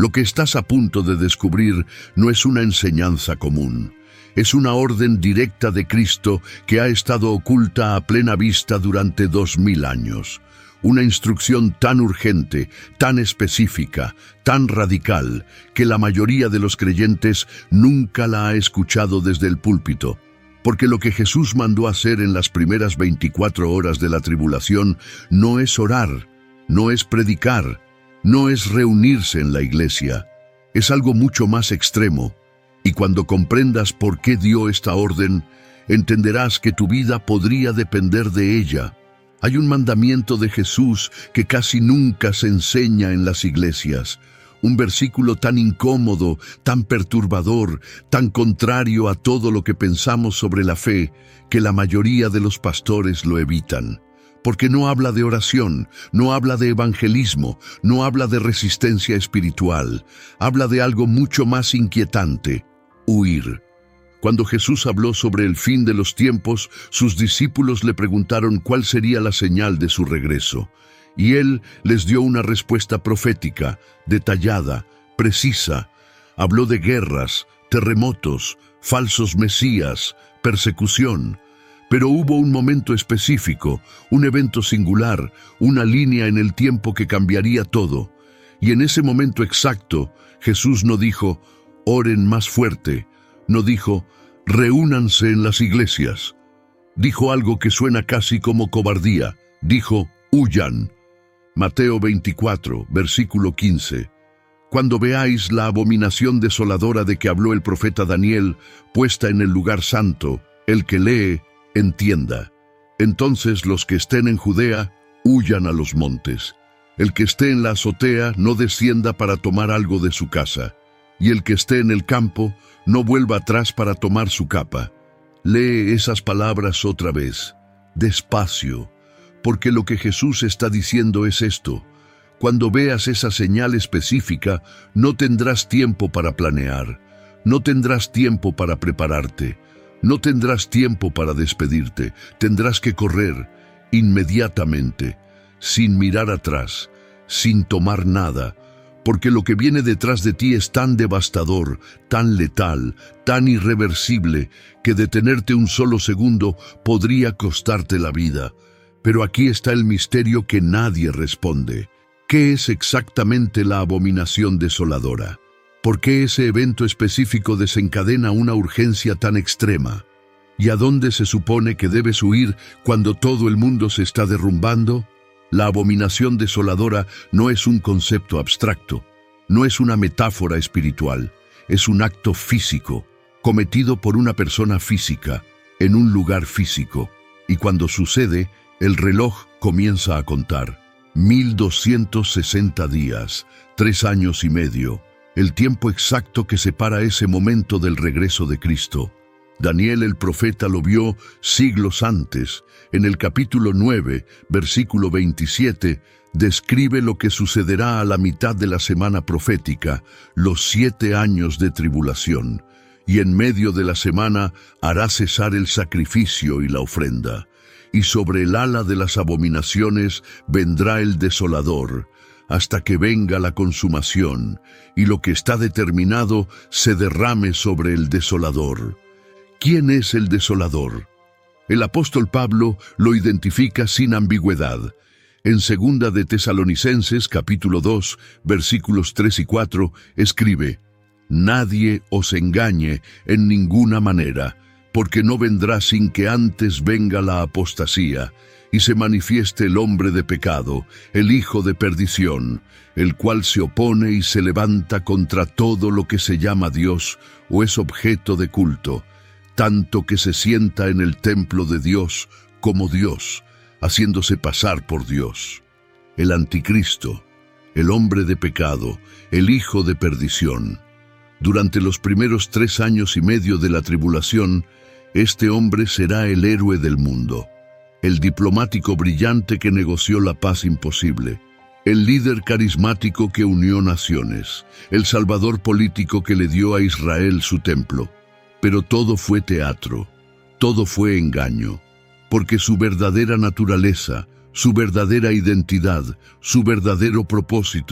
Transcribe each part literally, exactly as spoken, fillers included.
Lo que estás a punto de descubrir no es una enseñanza común. Es una orden directa de Cristo que ha estado oculta a plena vista durante dos mil años. Una instrucción tan urgente, tan específica, tan radical, que la mayoría de los creyentes nunca la ha escuchado desde el púlpito. Porque lo que Jesús mandó hacer en las primeras veinticuatro horas de la tribulación no es orar, no es predicar, no es reunirse en la iglesia. Es algo mucho más extremo. Y cuando comprendas por qué dio esta orden, entenderás que tu vida podría depender de ella. Hay un mandamiento de Jesús que casi nunca se enseña en las iglesias. Un versículo tan incómodo, tan perturbador, tan contrario a todo lo que pensamos sobre la fe, que la mayoría de los pastores lo evitan. Porque no habla de oración, no habla de evangelismo, no habla de resistencia espiritual. Habla de algo mucho más inquietante: huir. Cuando Jesús habló sobre el fin de los tiempos, sus discípulos le preguntaron cuál sería la señal de su regreso. Y él les dio una respuesta profética, detallada, precisa. Habló de guerras, terremotos, falsos mesías, persecución. Pero hubo un momento específico, un evento singular, una línea en el tiempo que cambiaría todo. Y en ese momento exacto, Jesús no dijo: oren más fuerte. No dijo: reúnanse en las iglesias. Dijo algo que suena casi como cobardía. Dijo: huyan. Mateo veinticuatro, versículo quince. Cuando veáis la abominación desoladora de que habló el profeta Daniel, puesta en el lugar santo, el que lee, entienda. Entonces los que estén en Judea, huyan a los montes. El que esté en la azotea, no descienda para tomar algo de su casa. Y el que esté en el campo, no vuelva atrás para tomar su capa. Lee esas palabras otra vez, despacio, porque lo que Jesús está diciendo es esto: cuando veas esa señal específica, no tendrás tiempo para planear, no tendrás tiempo para prepararte, no tendrás tiempo para despedirte, tendrás que correr inmediatamente, sin mirar atrás, sin tomar nada, porque lo que viene detrás de ti es tan devastador, tan letal, tan irreversible, que detenerte un solo segundo podría costarte la vida. Pero aquí está el misterio que nadie responde. ¿Qué es exactamente la abominación desoladora? ¿Por qué ese evento específico desencadena una urgencia tan extrema? ¿Y a dónde se supone que debes huir cuando todo el mundo se está derrumbando? La abominación desoladora no es un concepto abstracto, no es una metáfora espiritual, es un acto físico, cometido por una persona física, en un lugar físico. Y cuando sucede, el reloj comienza a contar. mil doscientos sesenta días, tres años y medio, el tiempo exacto que separa ese momento del regreso de Cristo. Daniel el profeta lo vio siglos antes. En el capítulo nueve, versículo veintisiete, describe lo que sucederá a la mitad de la semana profética, los siete años de tribulación. Y en medio de la semana hará cesar el sacrificio y la ofrenda. Y sobre el ala de las abominaciones vendrá el desolador, hasta que venga la consumación, y lo que está determinado se derrame sobre el desolador. ¿Quién es el desolador? El apóstol Pablo lo identifica sin ambigüedad. En segunda de Tesalonicenses, capítulo dos, versículos tres y cuatro, escribe: nadie os engañe en ninguna manera, porque no vendrá sin que antes venga la apostasía, y se manifieste el hombre de pecado, el hijo de perdición, el cual se opone y se levanta contra todo lo que se llama Dios o es objeto de culto, tanto que se sienta en el templo de Dios como Dios, haciéndose pasar por Dios. El anticristo, el hombre de pecado, el hijo de perdición. Durante los primeros tres años y medio de la tribulación, este hombre será el héroe del mundo, el diplomático brillante que negoció la paz imposible, el líder carismático que unió naciones, el salvador político que le dio a Israel su templo. Pero todo fue teatro, todo fue engaño, porque su verdadera naturaleza, su verdadera identidad, su verdadero propósito,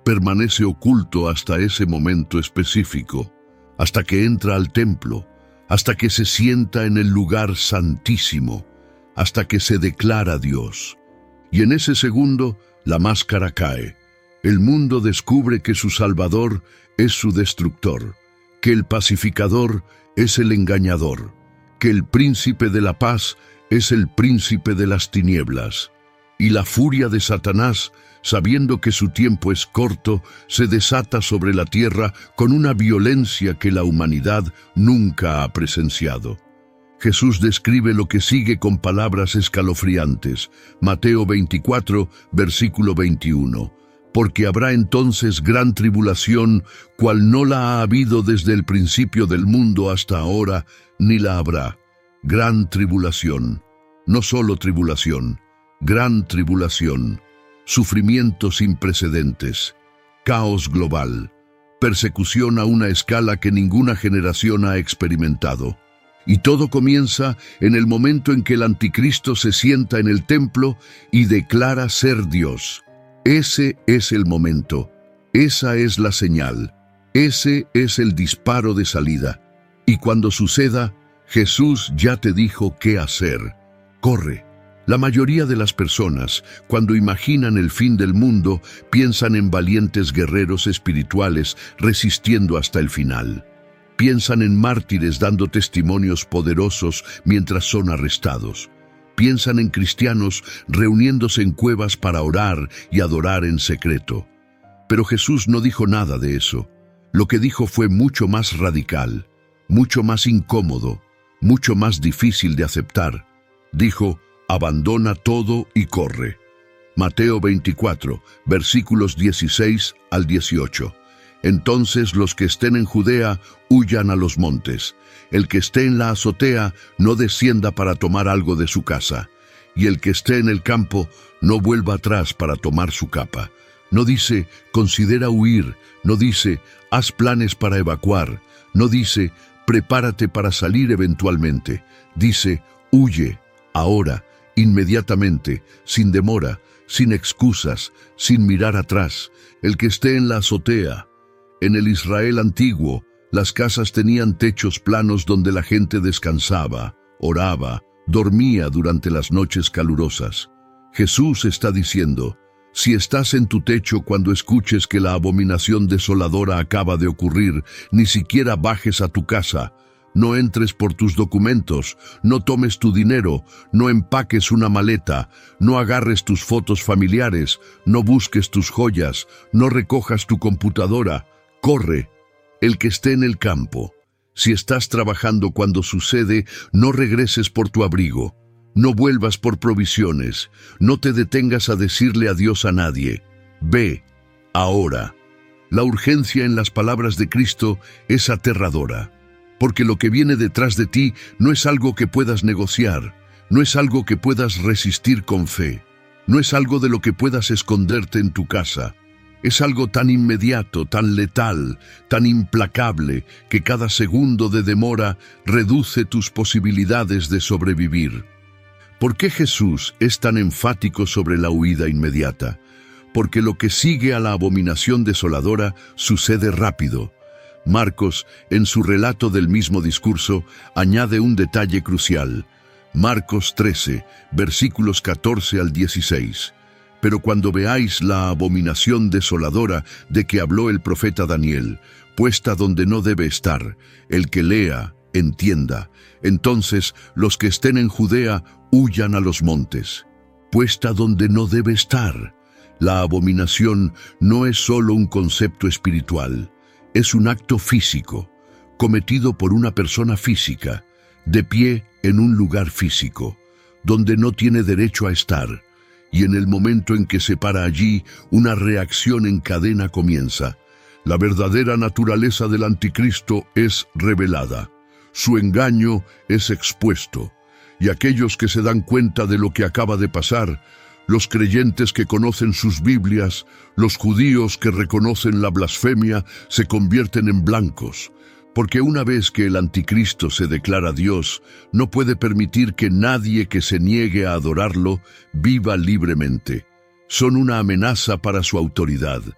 permanece oculto hasta ese momento específico, hasta que entra al templo, hasta que se sienta en el lugar santísimo, hasta que se declara Dios. Y en ese segundo, la máscara cae. El mundo descubre que su Salvador es su destructor, que el pacificador es el engañador, que el príncipe de la paz es el príncipe de las tinieblas. Y la furia de Satanás, sabiendo que su tiempo es corto, se desata sobre la tierra con una violencia que la humanidad nunca ha presenciado. Jesús describe lo que sigue con palabras escalofriantes. Mateo veinticuatro, versículo veintiuno. Porque habrá entonces gran tribulación, cual no la ha habido desde el principio del mundo hasta ahora, ni la habrá. Gran tribulación. No solo tribulación, gran tribulación. Sufrimiento sin precedentes. Caos global. Persecución a una escala que ninguna generación ha experimentado. Y todo comienza en el momento en que el anticristo se sienta en el templo y declara ser Dios. Ese es el momento, esa es la señal, ese es el disparo de salida. Y cuando suceda, Jesús ya te dijo qué hacer. Corre. La mayoría de las personas, cuando imaginan el fin del mundo, piensan en valientes guerreros espirituales resistiendo hasta el final. Piensan en mártires dando testimonios poderosos mientras son arrestados. Piensan en cristianos reuniéndose en cuevas para orar y adorar en secreto. Pero Jesús no dijo nada de eso. Lo que dijo fue mucho más radical, mucho más incómodo, mucho más difícil de aceptar. Dijo, abandona todo y corre. Mateo veinticuatro, versículos dieciséis al dieciocho. Entonces los que estén en Judea huyan a los montes. El que esté en la azotea no descienda para tomar algo de su casa. Y el que esté en el campo no vuelva atrás para tomar su capa. No dice, considera huir. No dice, haz planes para evacuar. No dice, prepárate para salir eventualmente. Dice, huye, ahora, inmediatamente, sin demora, sin excusas, sin mirar atrás. El que esté en la azotea. En el Israel antiguo, las casas tenían techos planos donde la gente descansaba, oraba, dormía durante las noches calurosas. Jesús está diciendo, si estás en tu techo cuando escuches que la abominación desoladora acaba de ocurrir, ni siquiera bajes a tu casa. No entres por tus documentos, no tomes tu dinero, no empaques una maleta, no agarres tus fotos familiares, no busques tus joyas, no recojas tu computadora. Corre, el que esté en el campo. Si estás trabajando cuando sucede, no regreses por tu abrigo. No vuelvas por provisiones. No te detengas a decirle adiós a nadie. Ve, ahora. La urgencia en las palabras de Cristo es aterradora, porque lo que viene detrás de ti no es algo que puedas negociar, no es algo que puedas resistir con fe, no es algo de lo que puedas esconderte en tu casa. Es algo tan inmediato, tan letal, tan implacable, que cada segundo de demora reduce tus posibilidades de sobrevivir. ¿Por qué Jesús es tan enfático sobre la huida inmediata? Porque lo que sigue a la abominación desoladora sucede rápido. Marcos, en su relato del mismo discurso, añade un detalle crucial. Marcos trece, versículos catorce al dieciséis. Pero cuando veáis la abominación desoladora de que habló el profeta Daniel, puesta donde no debe estar, el que lea, entienda. Entonces los que estén en Judea huyan a los montes. Puesta donde no debe estar. La abominación no es solo un concepto espiritual, es un acto físico, cometido por una persona física, de pie en un lugar físico, donde no tiene derecho a estar. Y en el momento en que se para allí, una reacción en cadena comienza. La verdadera naturaleza del anticristo es revelada. Su engaño es expuesto. Y aquellos que se dan cuenta de lo que acaba de pasar, los creyentes que conocen sus Biblias, los judíos que reconocen la blasfemia, se convierten en blancos. Porque una vez que el anticristo se declara Dios, no puede permitir que nadie que se niegue a adorarlo viva libremente. Son una amenaza para su autoridad,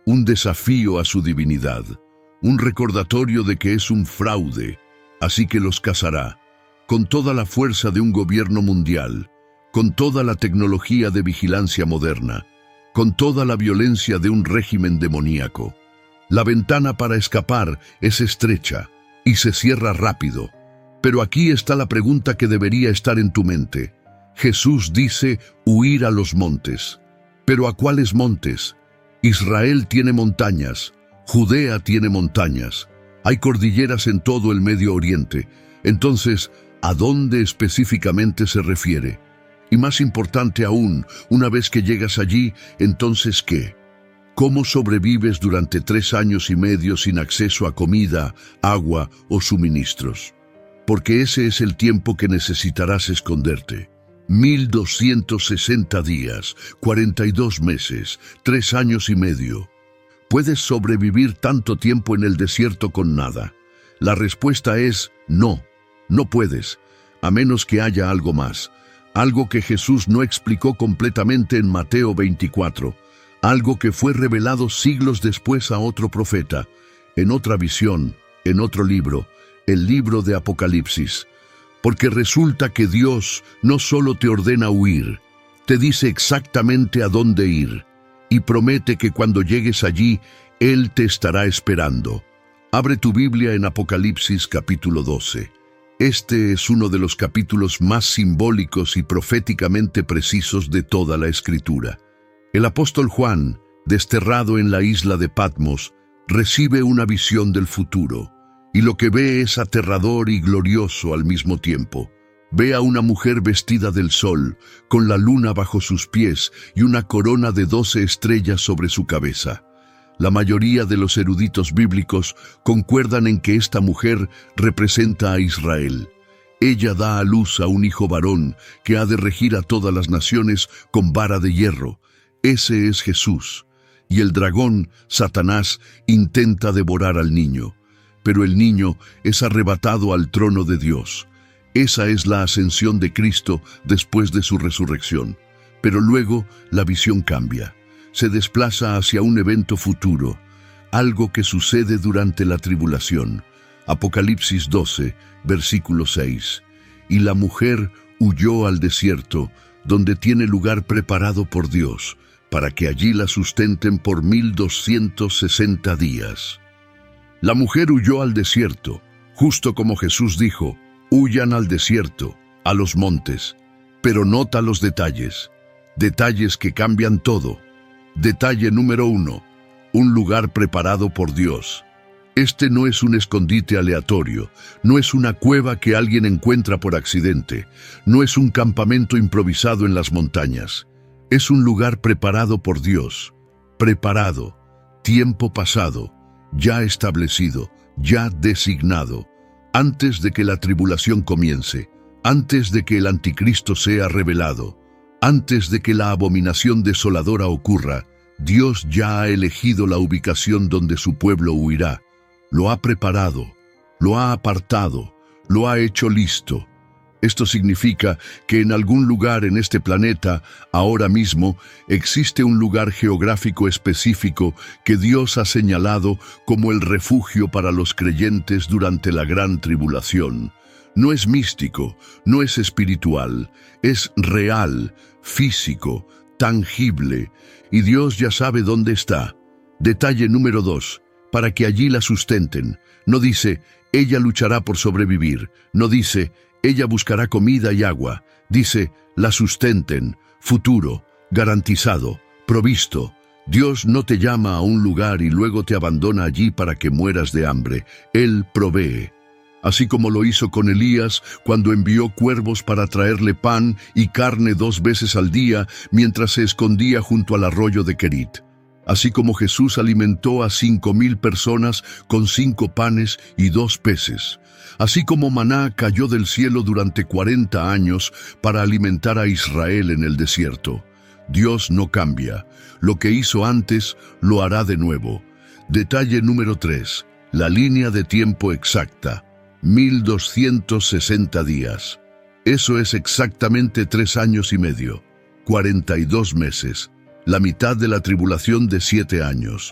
un desafío a su divinidad, un recordatorio de que es un fraude, así que los cazará, con toda la fuerza de un gobierno mundial, con toda la tecnología de vigilancia moderna, con toda la violencia de un régimen demoníaco. La ventana para escapar es estrecha y se cierra rápido. Pero aquí está la pregunta que debería estar en tu mente. Jesús dice huir a los montes. ¿Pero a cuáles montes? Israel tiene montañas, Judea tiene montañas, hay cordilleras en todo el Medio Oriente. Entonces, ¿a dónde específicamente se refiere? Y más importante aún, una vez que llegas allí, ¿entonces qué? ¿Cómo sobrevives durante tres años y medio sin acceso a comida, agua o suministros? Porque ese es el tiempo que necesitarás esconderte. mil doscientos sesenta días, cuarenta y dos meses, tres años y medio. ¿Puedes sobrevivir tanto tiempo en el desierto con nada? La respuesta es no, no puedes, a menos que haya algo más. Algo que Jesús no explicó completamente en Mateo veinticuatro, algo que fue revelado siglos después a otro profeta, en otra visión, en otro libro, el libro de Apocalipsis. Porque resulta que Dios no solo te ordena huir, te dice exactamente a dónde ir, y promete que cuando llegues allí, Él te estará esperando. Abre tu Biblia en Apocalipsis capítulo doce. Este es uno de los capítulos más simbólicos y proféticamente precisos de toda la Escritura. El apóstol Juan, desterrado en la isla de Patmos, recibe una visión del futuro, y lo que ve es aterrador y glorioso al mismo tiempo. Ve a una mujer vestida del sol, con la luna bajo sus pies y una corona de doce estrellas sobre su cabeza. La mayoría de los eruditos bíblicos concuerdan en que esta mujer representa a Israel. Ella da a luz a un hijo varón que ha de regir a todas las naciones con vara de hierro. Ese es Jesús. Y el dragón, Satanás, intenta devorar al niño. Pero el niño es arrebatado al trono de Dios. Esa es la ascensión de Cristo después de su resurrección. Pero luego la visión cambia. Se desplaza hacia un evento futuro, algo que sucede durante la tribulación. Apocalipsis doce, versículo seis. Y la mujer huyó al desierto, donde tiene lugar preparado por Dios, para que allí la sustenten por mil doscientos sesenta días. La mujer huyó al desierto, justo como Jesús dijo, huyan al desierto, a los montes. Pero nota los detalles, detalles que cambian todo. Detalle número uno, un lugar preparado por Dios. Este no es un escondite aleatorio, no es una cueva que alguien encuentra por accidente, no es un campamento improvisado en las montañas. Es un lugar preparado por Dios, preparado, tiempo pasado, ya establecido, ya designado, antes de que la tribulación comience, antes de que el anticristo sea revelado. Antes de que la abominación desoladora ocurra, Dios ya ha elegido la ubicación donde su pueblo huirá. Lo ha preparado, lo ha apartado, lo ha hecho listo. Esto significa que en algún lugar en este planeta, ahora mismo, existe un lugar geográfico específico que Dios ha señalado como el refugio para los creyentes durante la gran tribulación. No es místico, no es espiritual, es real, físico, tangible, y Dios ya sabe dónde está. Detalle número dos, para que allí la sustenten. No dice, ella luchará por sobrevivir. No dice, ella buscará comida y agua. Dice, la sustenten, futuro, garantizado, provisto. Dios no te llama a un lugar y luego te abandona allí para que mueras de hambre. Él provee. Así como lo hizo con Elías cuando envió cuervos para traerle pan y carne dos veces al día mientras se escondía junto al arroyo de Querit. Así como Jesús alimentó a cinco mil personas con cinco panes y dos peces. Así como maná cayó del cielo durante cuarenta años para alimentar a Israel en el desierto. Dios no cambia. Lo que hizo antes, lo hará de nuevo. Detalle número tres. La línea de tiempo exacta. mil doscientos sesenta días. Eso es exactamente tres años y medio, cuarenta y dos meses, la mitad de la tribulación de siete años.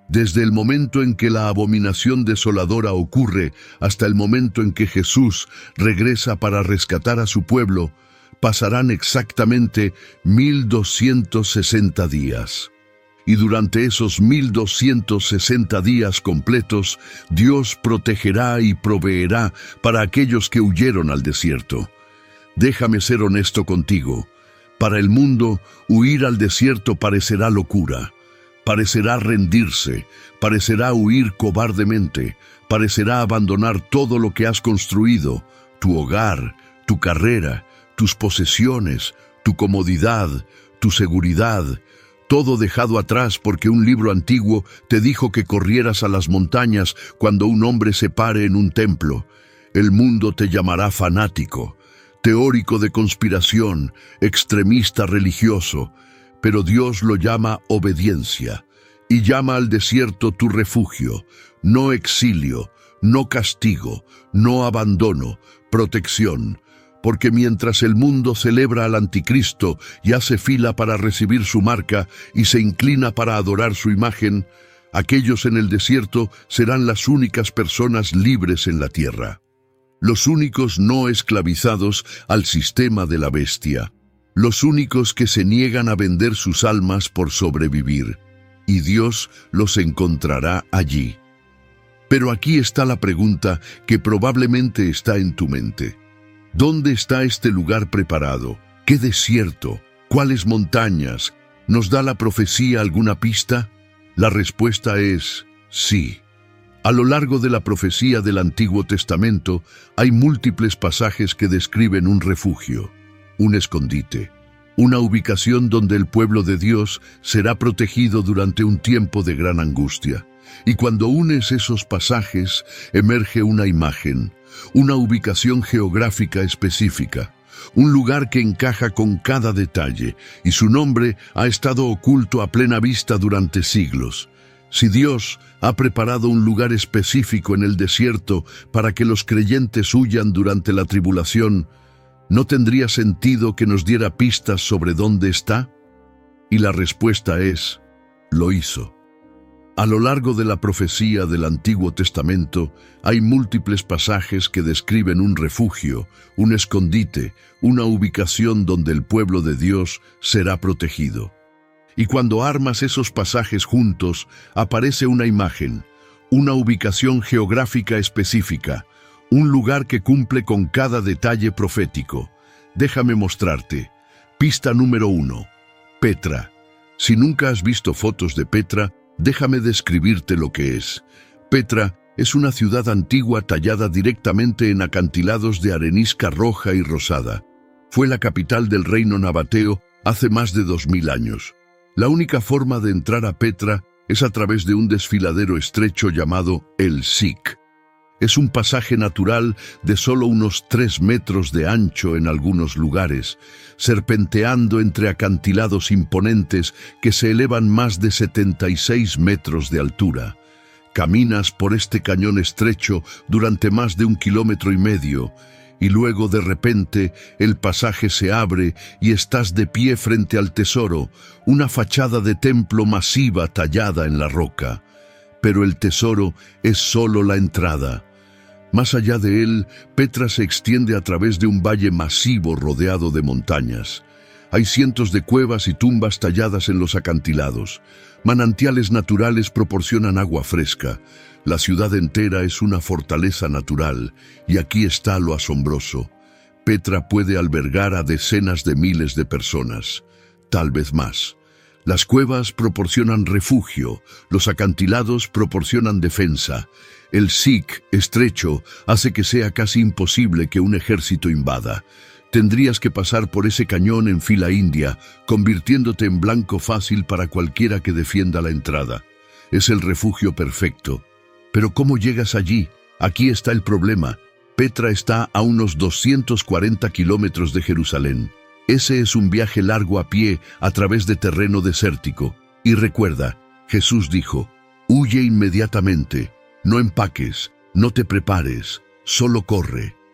Desde el momento en que la abominación desoladora ocurre hasta el momento en que Jesús regresa para rescatar a su pueblo, pasarán exactamente mil doscientos sesenta días. Y durante esos mil doscientos sesenta días completos, Dios protegerá y proveerá para aquellos que huyeron al desierto. Déjame ser honesto contigo. Para el mundo, huir al desierto parecerá locura. Parecerá rendirse, parecerá huir cobardemente, parecerá abandonar todo lo que has construido, tu hogar, tu carrera, tus posesiones, tu comodidad, tu seguridad, todo dejado atrás porque un libro antiguo te dijo que corrieras a las montañas cuando un hombre se pare en un templo. El mundo te llamará fanático, teórico de conspiración, extremista religioso, pero Dios lo llama obediencia y llama al desierto tu refugio, no exilio, no castigo, no abandono, protección, porque mientras el mundo celebra al anticristo y hace fila para recibir su marca y se inclina para adorar su imagen, aquellos en el desierto serán las únicas personas libres en la tierra, los únicos no esclavizados al sistema de la bestia, los únicos que se niegan a vender sus almas por sobrevivir, y Dios los encontrará allí. Pero aquí está la pregunta que probablemente está en tu mente. ¿Dónde está este lugar preparado? ¿Qué desierto? ¿Cuáles montañas? ¿Nos da la profecía alguna pista? La respuesta es sí. A lo largo de la profecía del Antiguo Testamento hay múltiples pasajes que describen un refugio, un escondite, una ubicación donde el pueblo de Dios será protegido durante un tiempo de gran angustia. Y cuando unes esos pasajes, emerge una imagen, una ubicación geográfica específica, un lugar que encaja con cada detalle, y su nombre ha estado oculto a plena vista durante siglos. Si Dios ha preparado un lugar específico en el desierto para que los creyentes huyan durante la tribulación, ¿no tendría sentido que nos diera pistas sobre dónde está? Y la respuesta es, lo hizo. A lo largo de la profecía del Antiguo Testamento hay múltiples pasajes que describen un refugio, un escondite, una ubicación donde el pueblo de Dios será protegido. Y cuando armas esos pasajes juntos, aparece una imagen, una ubicación geográfica específica, un lugar que cumple con cada detalle profético. Déjame mostrarte. Pista número uno. Petra. Si nunca has visto fotos de Petra, déjame describirte lo que es. Petra es una ciudad antigua tallada directamente en acantilados de arenisca roja y rosada. Fue la capital del reino nabateo hace más de dos mil años. La única forma de entrar a Petra es a través de un desfiladero estrecho llamado el Sic. Es un pasaje natural de solo unos tres metros de ancho en algunos lugares, serpenteando entre acantilados imponentes que se elevan más de setenta y seis metros de altura. Caminas por este cañón estrecho durante más de un kilómetro y medio, y luego de repente el pasaje se abre y estás de pie frente al tesoro, una fachada de templo masiva tallada en la roca. Pero el tesoro es solo la entrada. Más allá de él, Petra se extiende a través de un valle masivo rodeado de montañas. Hay cientos de cuevas y tumbas talladas en los acantilados. Manantiales naturales proporcionan agua fresca. La ciudad entera es una fortaleza natural, y aquí está lo asombroso. Petra puede albergar a decenas de miles de personas, tal vez más. Las cuevas proporcionan refugio, los acantilados proporcionan defensa. El Sic estrecho hace que sea casi imposible que un ejército invada. Tendrías que pasar por ese cañón en fila india, convirtiéndote en blanco fácil para cualquiera que defienda la entrada. Es el refugio perfecto. Pero ¿cómo llegas allí? Aquí está el problema. Petra está a unos doscientos cuarenta kilómetros de Jerusalén. Ese es un viaje largo a pie a través de terreno desértico. Y recuerda, Jesús dijo, huye inmediatamente, no empaques, no te prepares, solo corre.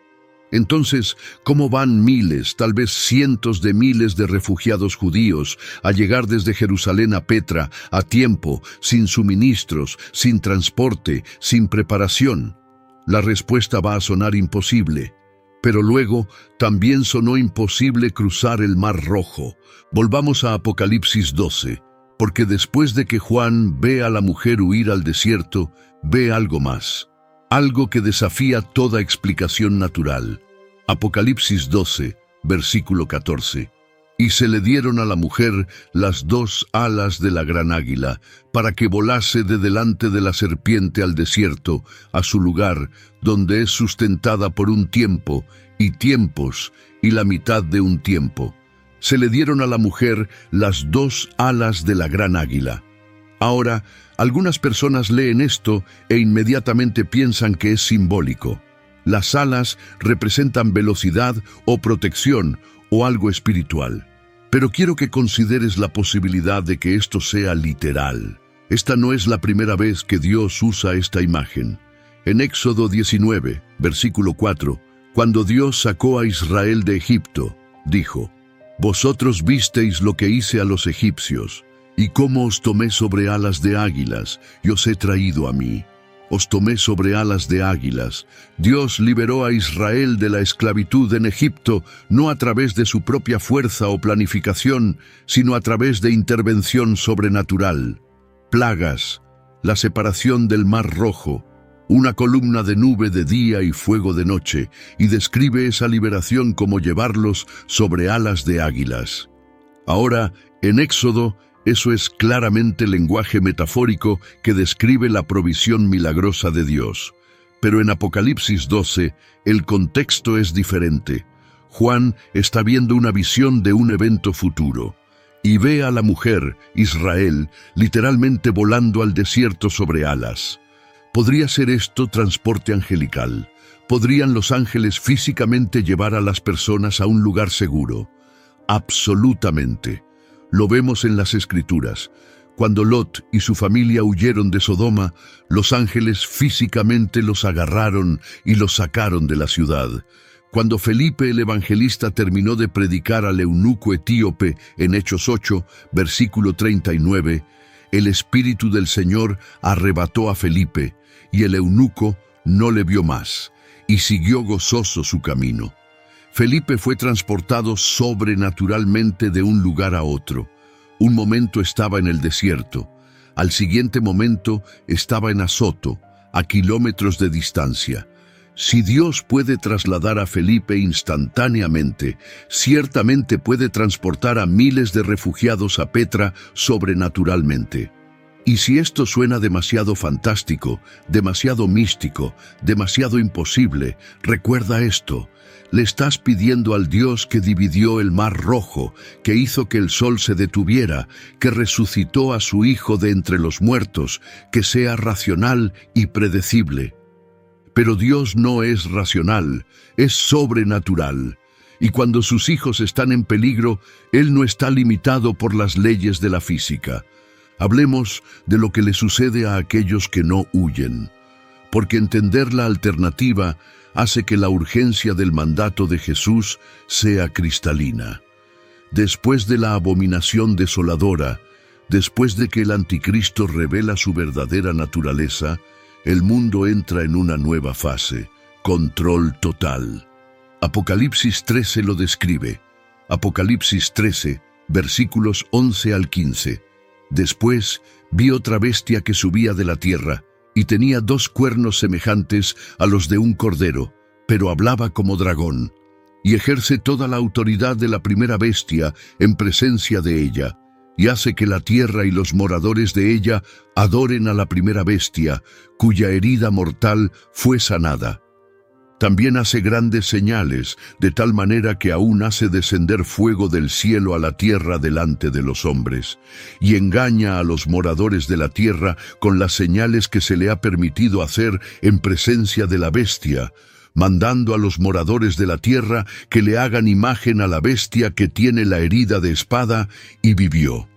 Entonces, ¿cómo van miles, tal vez cientos de miles de refugiados judíos a llegar desde Jerusalén a Petra a tiempo, sin suministros, sin transporte, sin preparación? La respuesta va a sonar imposible. Pero luego también sonó imposible cruzar el Mar Rojo. Volvamos a Apocalipsis doce, porque después de que Juan ve a la mujer huir al desierto, ve algo más. Algo que desafía toda explicación natural. Apocalipsis doce, versículo catorce. Y se le dieron a la mujer las dos alas de la gran águila, para que volase de delante de la serpiente al desierto, a su lugar, donde es sustentada por un tiempo, y tiempos, y la mitad de un tiempo. Se le dieron a la mujer las dos alas de la gran águila. Ahora, algunas personas leen esto e inmediatamente piensan que es simbólico. Las alas representan velocidad o protección o algo espiritual. Pero quiero que consideres la posibilidad de que esto sea literal. Esta no es la primera vez que Dios usa esta imagen. En Éxodo diecinueve, versículo cuatro, cuando Dios sacó a Israel de Egipto, dijo: «Vosotros visteis lo que hice a los egipcios, y cómo os tomé sobre alas de águilas, y os he traído a mí. Os tomé sobre alas de águilas». Dios liberó a Israel de la esclavitud en Egipto, no a través de su propia fuerza o planificación, sino a través de intervención sobrenatural. Plagas, la separación del Mar Rojo, una columna de nube de día y fuego de noche, y describe esa liberación como llevarlos sobre alas de águilas. Ahora, en Éxodo, eso es claramente lenguaje metafórico que describe la provisión milagrosa de Dios. Pero en Apocalipsis doce, el contexto es diferente. Juan está viendo una visión de un evento futuro, y ve a la mujer, Israel, literalmente volando al desierto sobre alas. ¿Podría ser esto transporte angelical? ¿Podrían los ángeles físicamente llevar a las personas a un lugar seguro? Absolutamente. Lo vemos en las Escrituras. Cuando Lot y su familia huyeron de Sodoma, los ángeles físicamente los agarraron y los sacaron de la ciudad. Cuando Felipe el evangelista terminó de predicar al eunuco etíope en Hechos ocho, versículo treinta y nueve, el Espíritu del Señor arrebató a Felipe, y el eunuco no le vio más, y siguió gozoso su camino. Felipe fue transportado sobrenaturalmente de un lugar a otro. Un momento estaba en el desierto, al siguiente momento estaba en Azoto, a kilómetros de distancia. Si Dios puede trasladar a Felipe instantáneamente, ciertamente puede transportar a miles de refugiados a Petra sobrenaturalmente. Y si esto suena demasiado fantástico, demasiado místico, demasiado imposible, recuerda esto: le estás pidiendo al Dios que dividió el Mar Rojo, que hizo que el sol se detuviera, que resucitó a su Hijo de entre los muertos, que sea racional y predecible. Pero Dios no es racional, es sobrenatural. Y cuando sus hijos están en peligro, Él no está limitado por las leyes de la física. Hablemos de lo que le sucede a aquellos que no huyen, porque entender la alternativa hace que la urgencia del mandato de Jesús sea cristalina. Después de la abominación desoladora, después de que el anticristo revela su verdadera naturaleza, el mundo entra en una nueva fase: control total. Apocalipsis trece lo describe. Apocalipsis trece, versículos once al quince. Después vi otra bestia que subía de la tierra, y tenía dos cuernos semejantes a los de un cordero, pero hablaba como dragón, y ejerce toda la autoridad de la primera bestia en presencia de ella, y hace que la tierra y los moradores de ella adoren a la primera bestia, cuya herida mortal fue sanada. También hace grandes señales, de tal manera que aún hace descender fuego del cielo a la tierra delante de los hombres, y engaña a los moradores de la tierra con las señales que se le ha permitido hacer en presencia de la bestia, mandando a los moradores de la tierra que le hagan imagen a la bestia que tiene la herida de espada y vivió.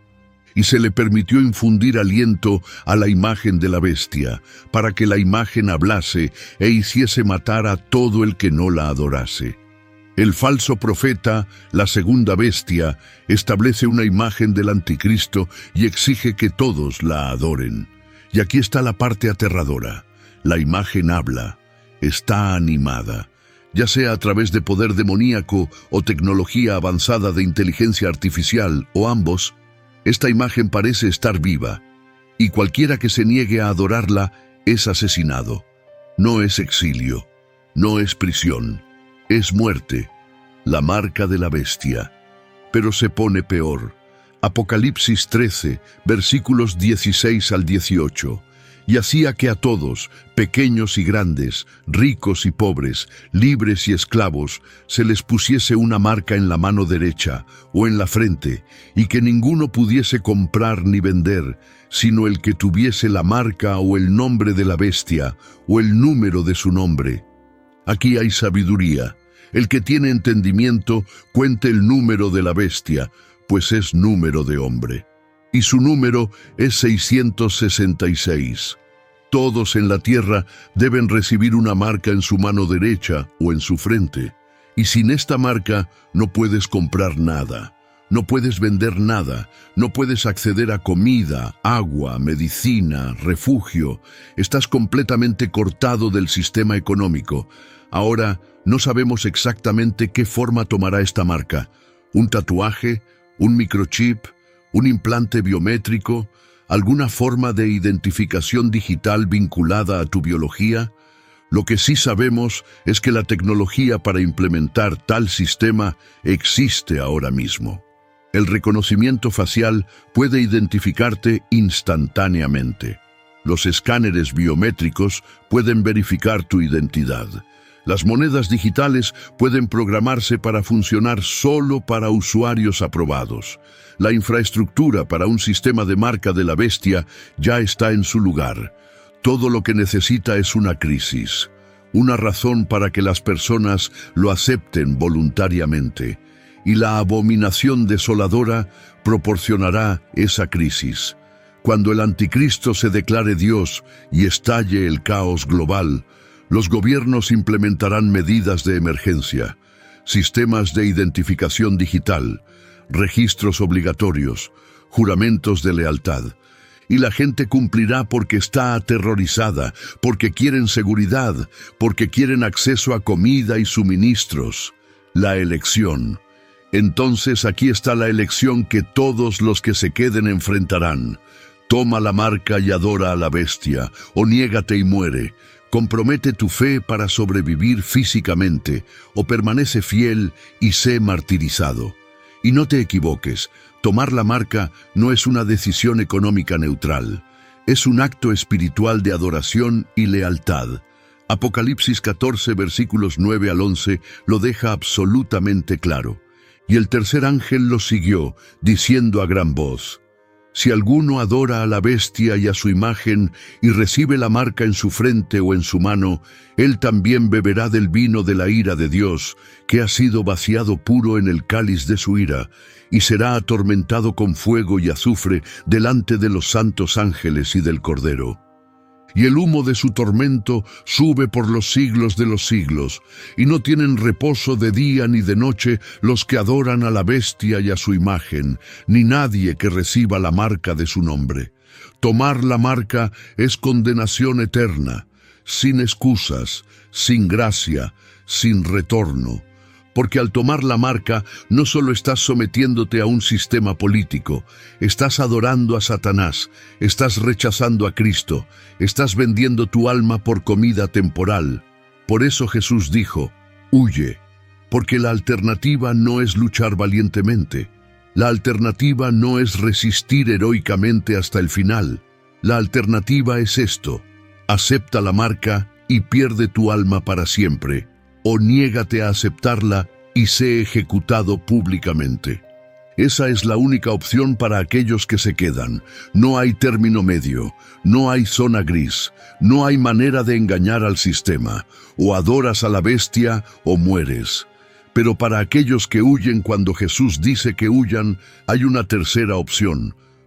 y se le permitió infundir aliento a la imagen de la bestia, para que la imagen hablase e hiciese matar a todo el que no la adorase. El falso profeta, la segunda bestia, establece una imagen del anticristo y exige que todos la adoren. Y aquí está la parte aterradora. La imagen habla, está animada, ya sea a través de poder demoníaco o tecnología avanzada de inteligencia artificial, o ambos. Esta imagen parece estar viva, y cualquiera que se niegue a adorarla es asesinado. No es exilio, no es prisión, es muerte, la marca de la bestia. Pero se pone peor. Apocalipsis trece, versículos dieciséis al dieciocho. Y hacía que a todos, pequeños y grandes, ricos y pobres, libres y esclavos, se les pusiese una marca en la mano derecha o en la frente, y que ninguno pudiese comprar ni vender, sino el que tuviese la marca o el nombre de la bestia, o el número de su nombre. Aquí hay sabiduría. El que tiene entendimiento, cuente el número de la bestia, pues es número de hombre. Y su número es seiscientos sesenta y seis. Todos en la tierra deben recibir una marca en su mano derecha o en su frente. Y sin esta marca no puedes comprar nada, no puedes vender nada, no puedes acceder a comida, agua, medicina, refugio. Estás completamente cortado del sistema económico. Ahora no sabemos exactamente qué forma tomará esta marca. ¿Un tatuaje? ¿Un microchip? ¿Un implante biométrico? ¿Alguna forma de identificación digital vinculada a tu biología? Lo que sí sabemos es que la tecnología para implementar tal sistema existe ahora mismo. El reconocimiento facial puede identificarte instantáneamente. Los escáneres biométricos pueden verificar tu identidad. Las monedas digitales pueden programarse para funcionar solo para usuarios aprobados. La infraestructura para un sistema de marca de la bestia ya está en su lugar. Todo lo que necesita es una crisis, una razón para que las personas lo acepten voluntariamente. Y la abominación desoladora proporcionará esa crisis. Cuando el anticristo se declare Dios y estalle el caos global, los gobiernos implementarán medidas de emergencia, sistemas de identificación digital, registros obligatorios, juramentos de lealtad. Y la gente cumplirá porque está aterrorizada, porque quieren seguridad, porque quieren acceso a comida y suministros. La elección. Entonces aquí está la elección que todos los que se queden enfrentarán. Toma la marca y adora a la bestia, o niégate y muere. Compromete tu fe para sobrevivir físicamente, o permanece fiel y sé martirizado. Y no te equivoques, tomar la marca no es una decisión económica neutral. Es un acto espiritual de adoración y lealtad. Apocalipsis catorce, versículos nueve al once, lo deja absolutamente claro. Y el tercer ángel lo siguió, diciendo a gran voz: Si alguno adora a la bestia y a su imagen, y recibe la marca en su frente o en su mano, él también beberá del vino de la ira de Dios, que ha sido vaciado puro en el cáliz de su ira, y será atormentado con fuego y azufre delante de los santos ángeles y del Cordero. Y el humo de su tormento sube por los siglos de los siglos, y no tienen reposo de día ni de noche los que adoran a la bestia y a su imagen, ni nadie que reciba la marca de su nombre. Tomar la marca es condenación eterna, sin excusas, sin gracia, sin retorno. Porque al tomar la marca no solo estás sometiéndote a un sistema político, estás adorando a Satanás, estás rechazando a Cristo, estás vendiendo tu alma por comida temporal. Por eso Jesús dijo: huye, porque la alternativa no es luchar valientemente. La alternativa no es resistir heroicamente hasta el final. La alternativa es esto: acepta la marca y pierde tu alma para siempre, o niégate a aceptarla y sé ejecutado públicamente. Esa es la única opción para aquellos que se quedan. No hay término medio, no hay zona gris, no hay manera de engañar al sistema. O adoras a la bestia o mueres. Pero para aquellos que huyen cuando Jesús dice que huyan, hay una tercera opción: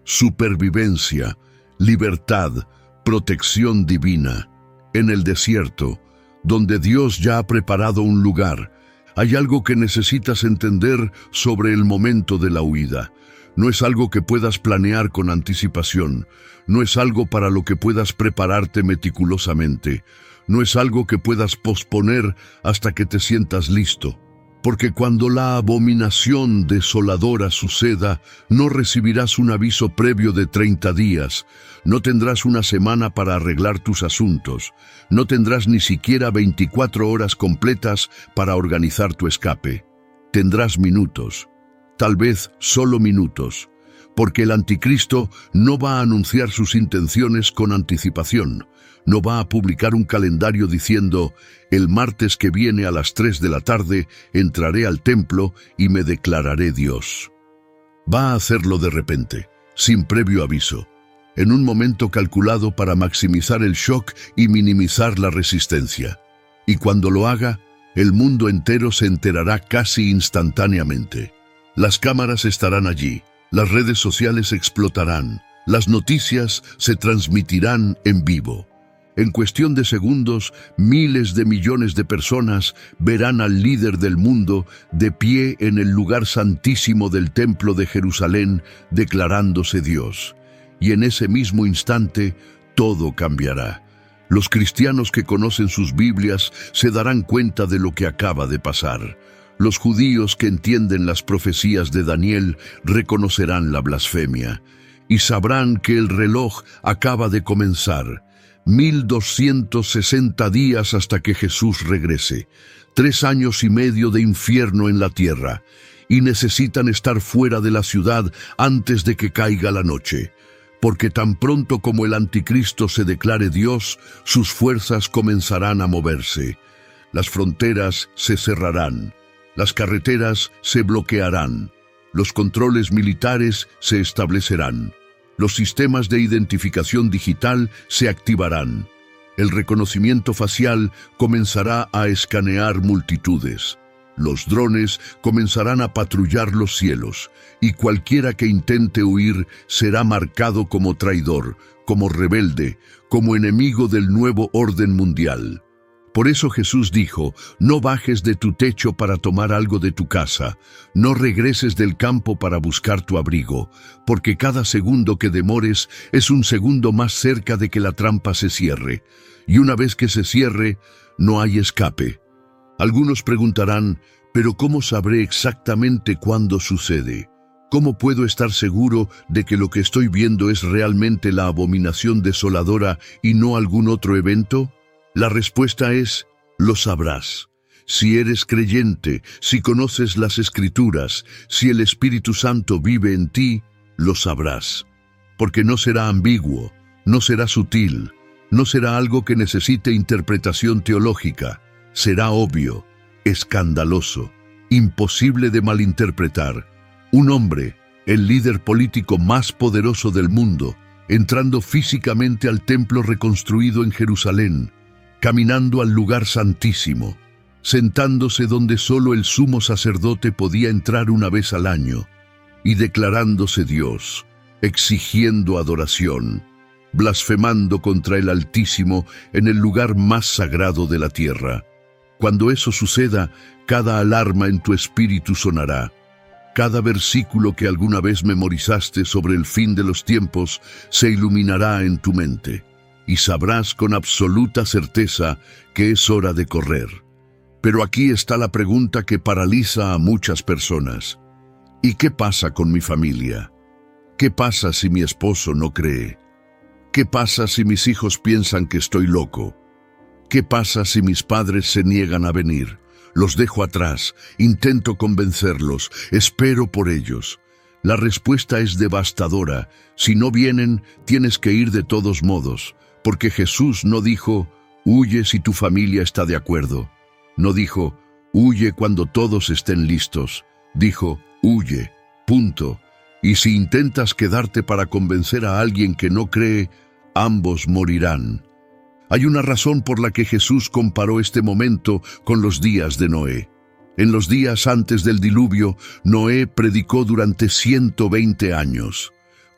supervivencia, libertad, protección divina. En el desierto, donde Dios ya ha preparado un lugar, hay algo que necesitas entender sobre el momento de la huida. No es algo que puedas planear con anticipación, no es algo para lo que puedas prepararte meticulosamente, no es algo que puedas posponer hasta que te sientas listo. Porque cuando la abominación desoladora suceda, no recibirás un aviso previo de treinta días, no tendrás una semana para arreglar tus asuntos, no tendrás ni siquiera veinticuatro horas completas para organizar tu escape. Tendrás minutos, tal vez solo minutos, porque el anticristo no va a anunciar sus intenciones con anticipación. No va a publicar un calendario diciendo, el martes que viene a las tres de la tarde entraré al templo y me declararé Dios. Va a hacerlo de repente, sin previo aviso, en un momento calculado para maximizar el shock y minimizar la resistencia. Y cuando lo haga, el mundo entero se enterará casi instantáneamente. Las cámaras estarán allí, las redes sociales explotarán, las noticias se transmitirán en vivo. En cuestión de segundos, miles de millones de personas verán al líder del mundo de pie en el lugar santísimo del Templo de Jerusalén, declarándose Dios. Y en ese mismo instante, todo cambiará. Los cristianos que conocen sus Biblias se darán cuenta de lo que acaba de pasar. Los judíos que entienden las profecías de Daniel reconocerán la blasfemia y sabrán que el reloj acaba de comenzar. mil doscientos sesenta días hasta que Jesús regrese, tres años y medio de infierno en la tierra, y necesitan estar fuera de la ciudad antes de que caiga la noche, porque tan pronto como el anticristo se declare Dios, sus fuerzas comenzarán a moverse. Las fronteras se cerrarán, las carreteras se bloquearán, los controles militares se establecerán. Los sistemas de identificación digital se activarán. El reconocimiento facial comenzará a escanear multitudes. Los drones comenzarán a patrullar los cielos, y cualquiera que intente huir será marcado como traidor, como rebelde, como enemigo del nuevo orden mundial. Por eso Jesús dijo, no bajes de tu techo para tomar algo de tu casa, no regreses del campo para buscar tu abrigo, porque cada segundo que demores es un segundo más cerca de que la trampa se cierre, y una vez que se cierre, no hay escape. Algunos preguntarán, ¿pero cómo sabré exactamente cuándo sucede? ¿Cómo puedo estar seguro de que lo que estoy viendo es realmente la abominación desoladora y no algún otro evento? La respuesta es, lo sabrás. Si eres creyente, si conoces las Escrituras, si el Espíritu Santo vive en ti, lo sabrás. Porque no será ambiguo, no será sutil, no será algo que necesite interpretación teológica. Será obvio, escandaloso, imposible de malinterpretar. Un hombre, el líder político más poderoso del mundo, entrando físicamente al templo reconstruido en Jerusalén, caminando al lugar santísimo, sentándose donde solo el sumo sacerdote podía entrar una vez al año, y declarándose Dios, exigiendo adoración, blasfemando contra el Altísimo en el lugar más sagrado de la tierra. Cuando eso suceda, cada alarma en tu espíritu sonará. Cada versículo que alguna vez memorizaste sobre el fin de los tiempos se iluminará en tu mente. Y sabrás con absoluta certeza que es hora de correr. Pero aquí está la pregunta que paraliza a muchas personas. ¿Y qué pasa con mi familia? ¿Qué pasa si mi esposo no cree? ¿Qué pasa si mis hijos piensan que estoy loco? ¿Qué pasa si mis padres se niegan a venir? Los dejo atrás, intento convencerlos, espero por ellos. La respuesta es devastadora. Si no vienen, tienes que ir de todos modos. Porque Jesús no dijo, huye si tu familia está de acuerdo. No dijo, huye cuando todos estén listos. Dijo, huye, punto. Y si intentas quedarte para convencer a alguien que no cree, ambos morirán. Hay una razón por la que Jesús comparó este momento con los días de Noé. En los días antes del diluvio, Noé predicó durante ciento veinte años.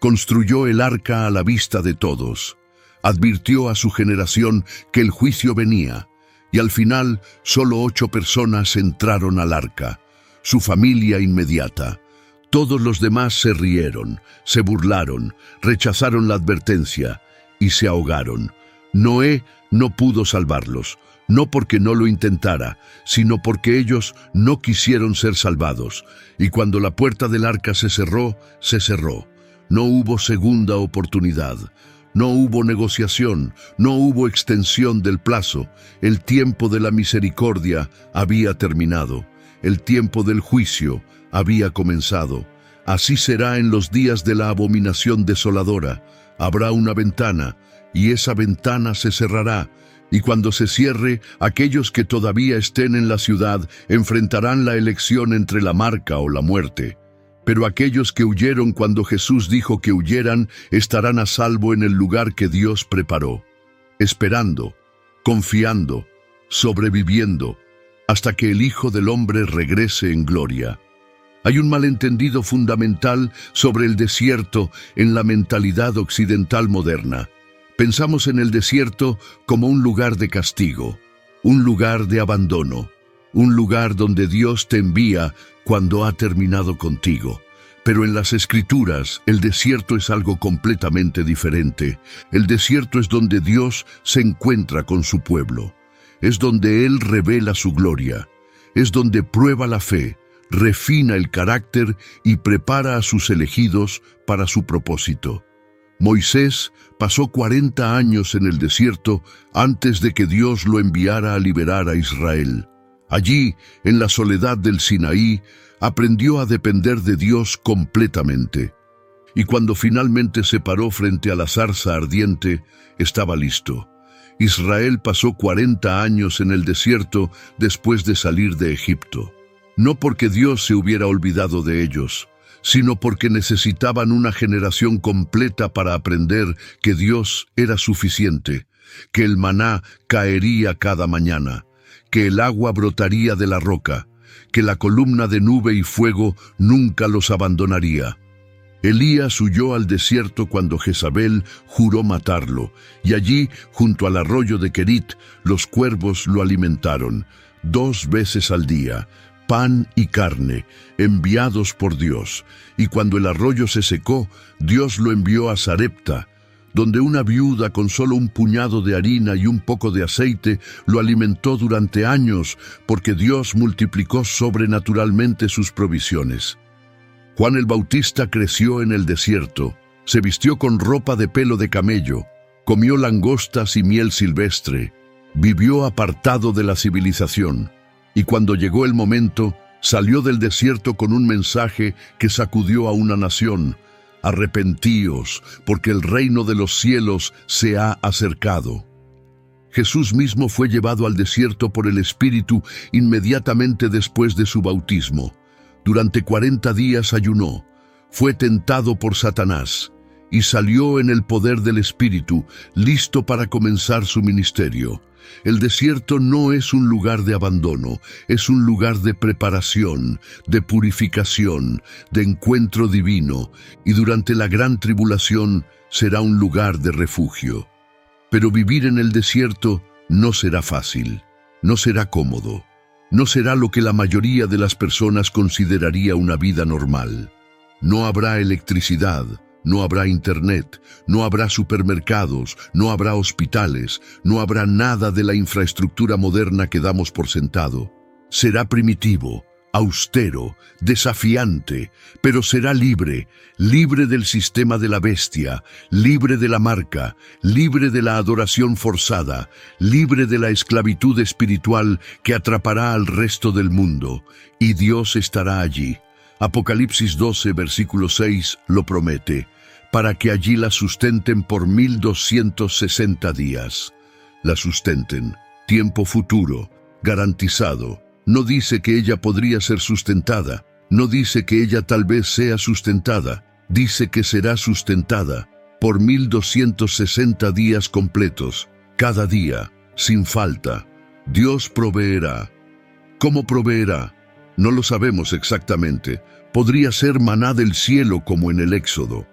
Construyó el arca a la vista de todos. Advirtió a su generación que el juicio venía, y al final solo ocho personas entraron al arca, su familia inmediata. Todos los demás se rieron, se burlaron, rechazaron la advertencia y se ahogaron. Noé no pudo salvarlos, no porque no lo intentara, sino porque ellos no quisieron ser salvados. Y cuando la puerta del arca se cerró, se cerró. No hubo segunda oportunidad. No hubo negociación, no hubo extensión del plazo. El tiempo de la misericordia había terminado. El tiempo del juicio había comenzado. Así será en los días de la abominación desoladora. Habrá una ventana, y esa ventana se cerrará. Y cuando se cierre, aquellos que todavía estén en la ciudad enfrentarán la elección entre la marca o la muerte. Pero aquellos que huyeron cuando Jesús dijo que huyeran estarán a salvo en el lugar que Dios preparó, esperando, confiando, sobreviviendo, hasta que el Hijo del Hombre regrese en gloria. Hay un malentendido fundamental sobre el desierto en la mentalidad occidental moderna. Pensamos en el desierto como un lugar de castigo, un lugar de abandono, un lugar donde Dios te envía cuando ha terminado contigo. Pero en las Escrituras, el desierto es algo completamente diferente. El desierto es donde Dios se encuentra con su pueblo. Es donde Él revela su gloria. Es donde prueba la fe, refina el carácter y prepara a sus elegidos para su propósito. Moisés pasó cuarenta años en el desierto antes de que Dios lo enviara a liberar a Israel. Allí, en la soledad del Sinaí, aprendió a depender de Dios completamente. Y cuando finalmente se paró frente a la zarza ardiente, estaba listo. Israel pasó cuarenta años en el desierto después de salir de Egipto. No porque Dios se hubiera olvidado de ellos, sino porque necesitaban una generación completa para aprender que Dios era suficiente, que el maná caería cada mañana, que el agua brotaría de la roca, que la columna de nube y fuego nunca los abandonaría. Elías huyó al desierto cuando Jezabel juró matarlo, y allí, junto al arroyo de Querit, los cuervos lo alimentaron, dos veces al día, pan y carne, enviados por Dios. Y cuando el arroyo se secó, Dios lo envió a Sarepta, donde una viuda con solo un puñado de harina y un poco de aceite lo alimentó durante años, porque Dios multiplicó sobrenaturalmente sus provisiones. Juan el Bautista creció en el desierto, se vistió con ropa de pelo de camello, comió langostas y miel silvestre, vivió apartado de la civilización, y cuando llegó el momento, salió del desierto con un mensaje que sacudió a una nación: arrepentíos, porque el reino de los cielos se ha acercado. Jesús mismo fue llevado al desierto por el Espíritu inmediatamente después de su bautismo. Durante cuarenta días ayunó, fue tentado por Satanás y salió en el poder del Espíritu, listo para comenzar su ministerio. El desierto no es un lugar de abandono, es un lugar de preparación, de purificación, de encuentro divino, y durante la gran tribulación será un lugar de refugio. Pero vivir en el desierto no será fácil, no será cómodo, no será lo que la mayoría de las personas consideraría una vida normal. No habrá electricidad, no habrá internet, no habrá supermercados, no habrá hospitales, no habrá nada de la infraestructura moderna que damos por sentado. Será primitivo, austero, desafiante, pero será libre, libre del sistema de la bestia, libre de la marca, libre de la adoración forzada, libre de la esclavitud espiritual que atrapará al resto del mundo, y Dios estará allí. Apocalipsis doce, versículo seis, lo promete, para que allí la sustenten por mil doscientos sesenta días. La sustenten, tiempo futuro, garantizado. No dice que ella podría ser sustentada, no dice que ella tal vez sea sustentada, dice que será sustentada por mil doscientos sesenta días completos, cada día, sin falta. Dios proveerá. ¿Cómo proveerá? No lo sabemos exactamente. Podría ser maná del cielo como en el Éxodo.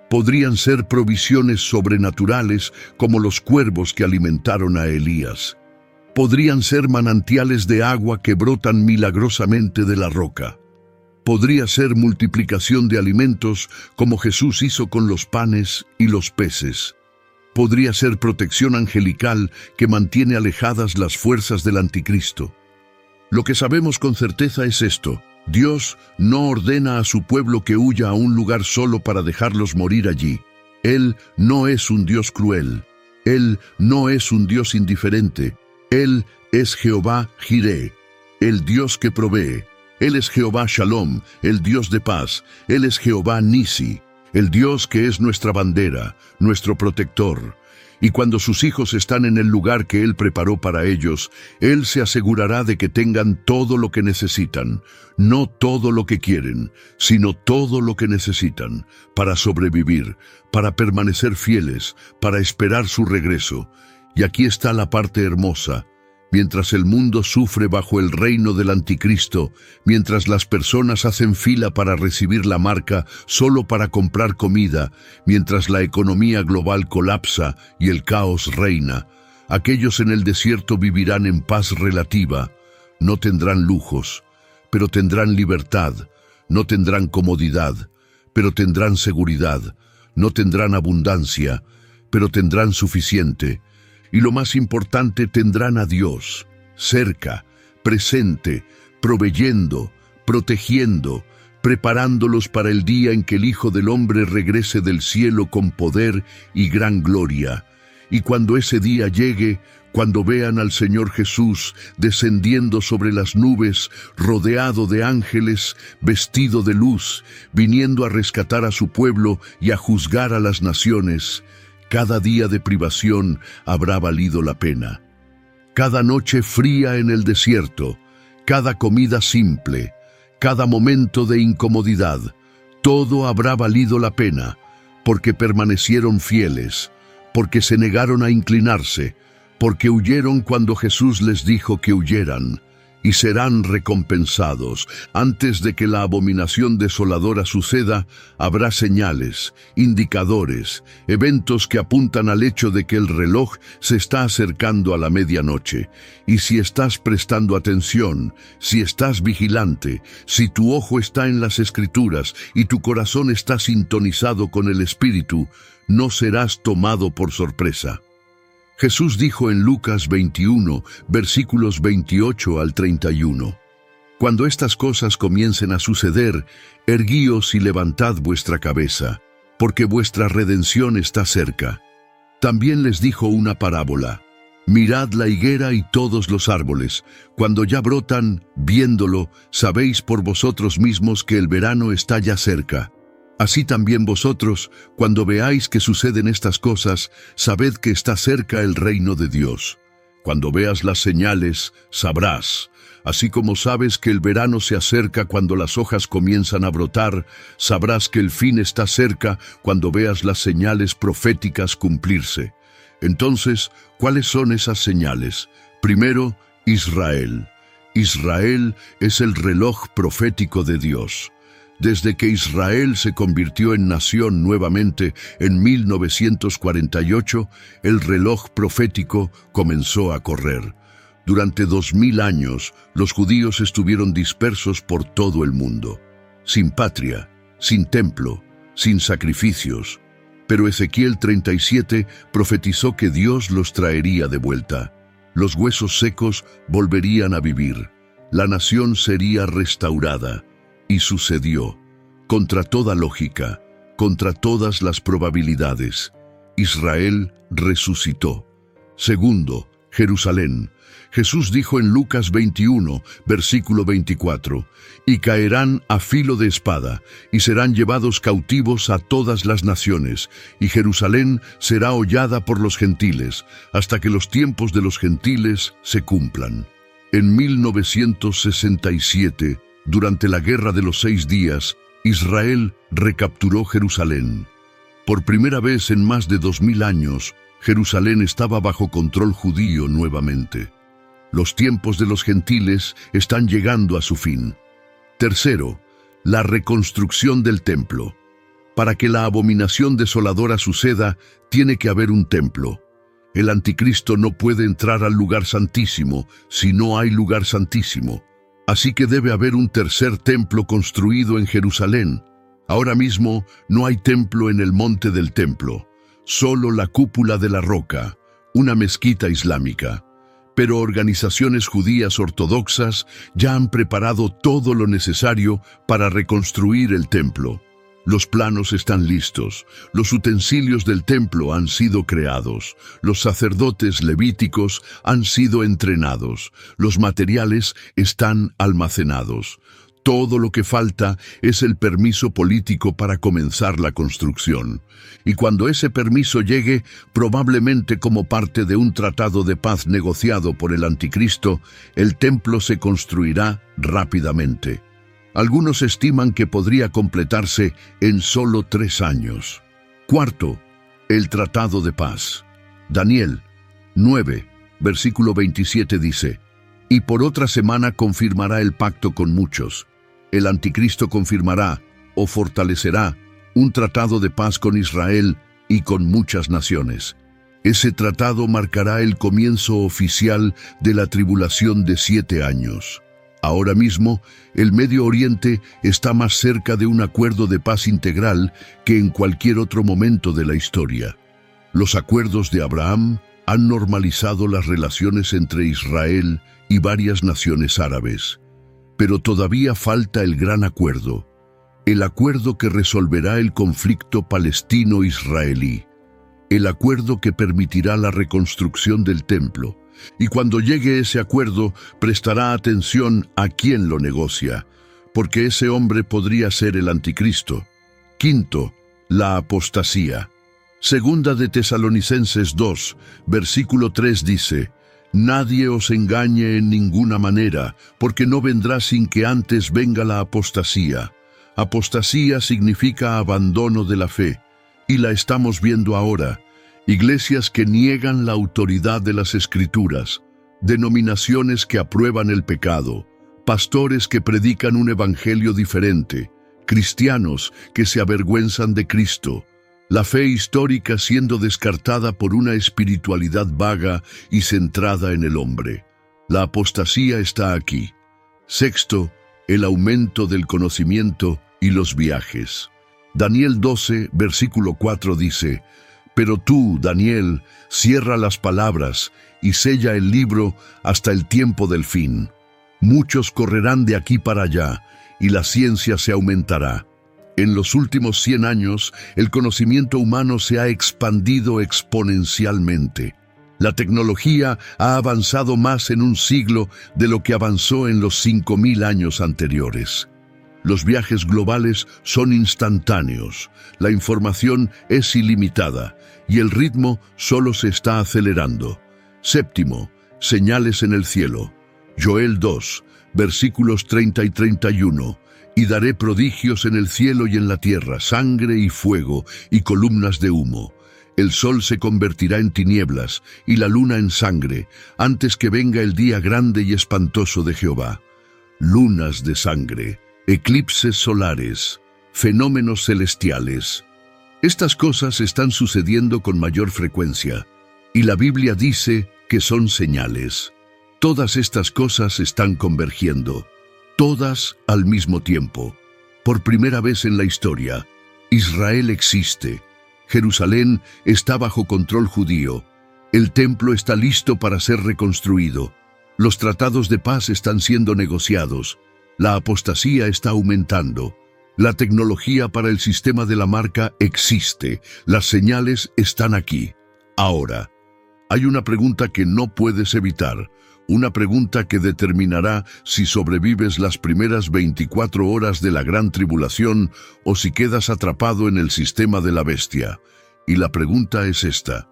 Podrían ser provisiones sobrenaturales como los cuervos que alimentaron a Elías. Podrían ser manantiales de agua que brotan milagrosamente de la roca. Podría ser multiplicación de alimentos como Jesús hizo con los panes y los peces. Podría ser protección angelical que mantiene alejadas las fuerzas del anticristo. Lo que sabemos con certeza es esto: Dios no ordena a su pueblo que huya a un lugar solo para dejarlos morir allí. Él no es un Dios cruel. Él no es un Dios indiferente. Él es Jehová Jireh, el Dios que provee. Él es Jehová Shalom, el Dios de paz. Él es Jehová Nisi, el Dios que es nuestra bandera, nuestro protector. Y cuando sus hijos están en el lugar que Él preparó para ellos, Él se asegurará de que tengan todo lo que necesitan, no todo lo que quieren, sino todo lo que necesitan, para sobrevivir, para permanecer fieles, para esperar su regreso. Y aquí está la parte hermosa. Mientras el mundo sufre bajo el reino del anticristo, mientras las personas hacen fila para recibir la marca solo para comprar comida, mientras la economía global colapsa y el caos reina, aquellos en el desierto vivirán en paz relativa. No tendrán lujos, pero tendrán libertad. No tendrán comodidad, pero tendrán seguridad. No tendrán abundancia, pero tendrán suficiente. Y lo más importante, tendrán a Dios, cerca, presente, proveyendo, protegiendo, preparándolos para el día en que el Hijo del Hombre regrese del cielo con poder y gran gloria. Y cuando ese día llegue, cuando vean al Señor Jesús descendiendo sobre las nubes, rodeado de ángeles, vestido de luz, viniendo a rescatar a su pueblo y a juzgar a las naciones, cada día de privación habrá valido la pena. Cada noche fría en el desierto, cada comida simple, cada momento de incomodidad, todo habrá valido la pena, porque permanecieron fieles, porque se negaron a inclinarse, porque huyeron cuando Jesús les dijo que huyeran, y serán recompensados. Antes de que la abominación desoladora suceda, habrá señales, indicadores, eventos que apuntan al hecho de que el reloj se está acercando a la medianoche. Y si estás prestando atención, si estás vigilante, si tu ojo está en las Escrituras y tu corazón está sintonizado con el Espíritu, no serás tomado por sorpresa. Jesús dijo en Lucas veintiuno, versículos veintiocho al treinta y uno, «Cuando estas cosas comiencen a suceder, erguíos y levantad vuestra cabeza, porque vuestra redención está cerca». También les dijo una parábola: «Mirad la higuera y todos los árboles, cuando ya brotan, viéndolo, sabéis por vosotros mismos que el verano está ya cerca. Así también vosotros, cuando veáis que suceden estas cosas, sabed que está cerca el reino de Dios. Cuando veas las señales, sabrás. Así como sabes que el verano se acerca cuando las hojas comienzan a brotar, sabrás que el fin está cerca cuando veas las señales proféticas cumplirse». Entonces, ¿cuáles son esas señales? Primero, Israel. Israel es el reloj profético de Dios. Desde que Israel se convirtió en nación nuevamente en mil novecientos cuarenta y ocho, el reloj profético comenzó a correr. Durante dos mil años, los judíos estuvieron dispersos por todo el mundo, sin patria, sin templo, sin sacrificios. Pero Ezequiel treinta y siete profetizó que Dios los traería de vuelta. Los huesos secos volverían a vivir. La nación sería restaurada. Y sucedió, contra toda lógica, contra todas las probabilidades. Israel resucitó. Segundo, Jerusalén. Jesús dijo en Lucas veintiuno, versículo veinticuatro, «Y caerán a filo de espada, y serán llevados cautivos a todas las naciones, y Jerusalén será hollada por los gentiles, hasta que los tiempos de los gentiles se cumplan». En mil novecientos sesenta y siete, durante la Guerra de los Seis Días, Israel recapturó Jerusalén. Por primera vez en más de dos mil años, Jerusalén estaba bajo control judío nuevamente. Los tiempos de los gentiles están llegando a su fin. Tercero, la reconstrucción del templo. Para que la abominación desoladora suceda, tiene que haber un templo. El anticristo no puede entrar al lugar santísimo si no hay lugar santísimo. Así que debe haber un tercer templo construido en Jerusalén. Ahora mismo no hay templo en el monte del templo, solo la cúpula de la roca, una mezquita islámica. Pero organizaciones judías ortodoxas ya han preparado todo lo necesario para reconstruir el templo. Los planos están listos, los utensilios del templo han sido creados, los sacerdotes levíticos han sido entrenados, los materiales están almacenados. Todo lo que falta es el permiso político para comenzar la construcción. Y cuando ese permiso llegue, probablemente como parte de un tratado de paz negociado por el anticristo, el templo se construirá rápidamente. Algunos estiman que podría completarse en solo tres años. Cuarto, el tratado de paz. Daniel nueve, versículo veintisiete dice: «Y por otra semana confirmará el pacto con muchos. El anticristo confirmará o fortalecerá un tratado de paz con Israel y con muchas naciones. Ese tratado marcará el comienzo oficial de la tribulación de siete años. Ahora mismo, el Medio Oriente está más cerca de un acuerdo de paz integral que en cualquier otro momento de la historia. Los acuerdos de Abraham han normalizado las relaciones entre Israel y varias naciones árabes. Pero todavía falta el gran acuerdo, el acuerdo que resolverá el conflicto palestino-israelí, el acuerdo que permitirá la reconstrucción del templo. Y cuando llegue ese acuerdo, prestará atención a quién lo negocia, porque ese hombre podría ser el anticristo. Quinto, la apostasía. Segunda de Tesalonicenses dos, versículo tres dice: «Nadie os engañe en ninguna manera, porque no vendrá sin que antes venga la apostasía». Apostasía significa abandono de la fe, y la estamos viendo ahora. Iglesias que niegan la autoridad de las Escrituras, denominaciones que aprueban el pecado, pastores que predican un evangelio diferente, cristianos que se avergüenzan de Cristo, la fe histórica siendo descartada por una espiritualidad vaga y centrada en el hombre. La apostasía está aquí. Sexto, el aumento del conocimiento y los viajes. Daniel doce, versículo cuatro dice: «Pero tú, Daniel, cierra las palabras y sella el libro hasta el tiempo del fin. Muchos correrán de aquí para allá, y la ciencia se aumentará». En los últimos cien años, el conocimiento humano se ha expandido exponencialmente. La tecnología ha avanzado más en un siglo de lo que avanzó en los cinco mil años anteriores. Los viajes globales son instantáneos, la información es ilimitada y el ritmo solo se está acelerando. Séptimo, señales en el cielo. Joel dos, versículos treinta y treinta y uno. «Y daré prodigios en el cielo y en la tierra, sangre y fuego y columnas de humo. El sol se convertirá en tinieblas y la luna en sangre, antes que venga el día grande y espantoso de Jehová. Lunas de sangre, eclipses solares, fenómenos celestiales». Estas cosas están sucediendo con mayor frecuencia, y la Biblia dice que son señales. Todas estas cosas están convergiendo, todas al mismo tiempo. Por primera vez en la historia, Israel existe. Jerusalén está bajo control judío. El templo está listo para ser reconstruido. Los tratados de paz están siendo negociados. La apostasía está aumentando. La tecnología para el sistema de la marca existe. Las señales están aquí. Ahora, hay una pregunta que no puedes evitar. Una pregunta que determinará si sobrevives las primeras veinticuatro horas de la gran tribulación o si quedas atrapado en el sistema de la bestia. Y la pregunta es esta: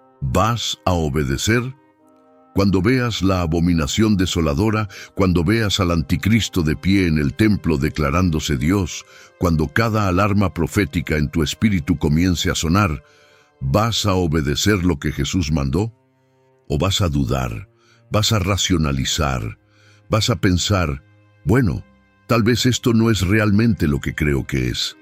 ¿vas a obedecer? Cuando veas la abominación desoladora, cuando veas al anticristo de pie en el templo declarándose Dios, cuando cada alarma profética en tu espíritu comience a sonar, ¿vas a obedecer lo que Jesús mandó? ¿O vas a dudar? ¿Vas a racionalizar? ¿Vas a pensar, bueno, tal vez esto no es realmente lo que creo que es?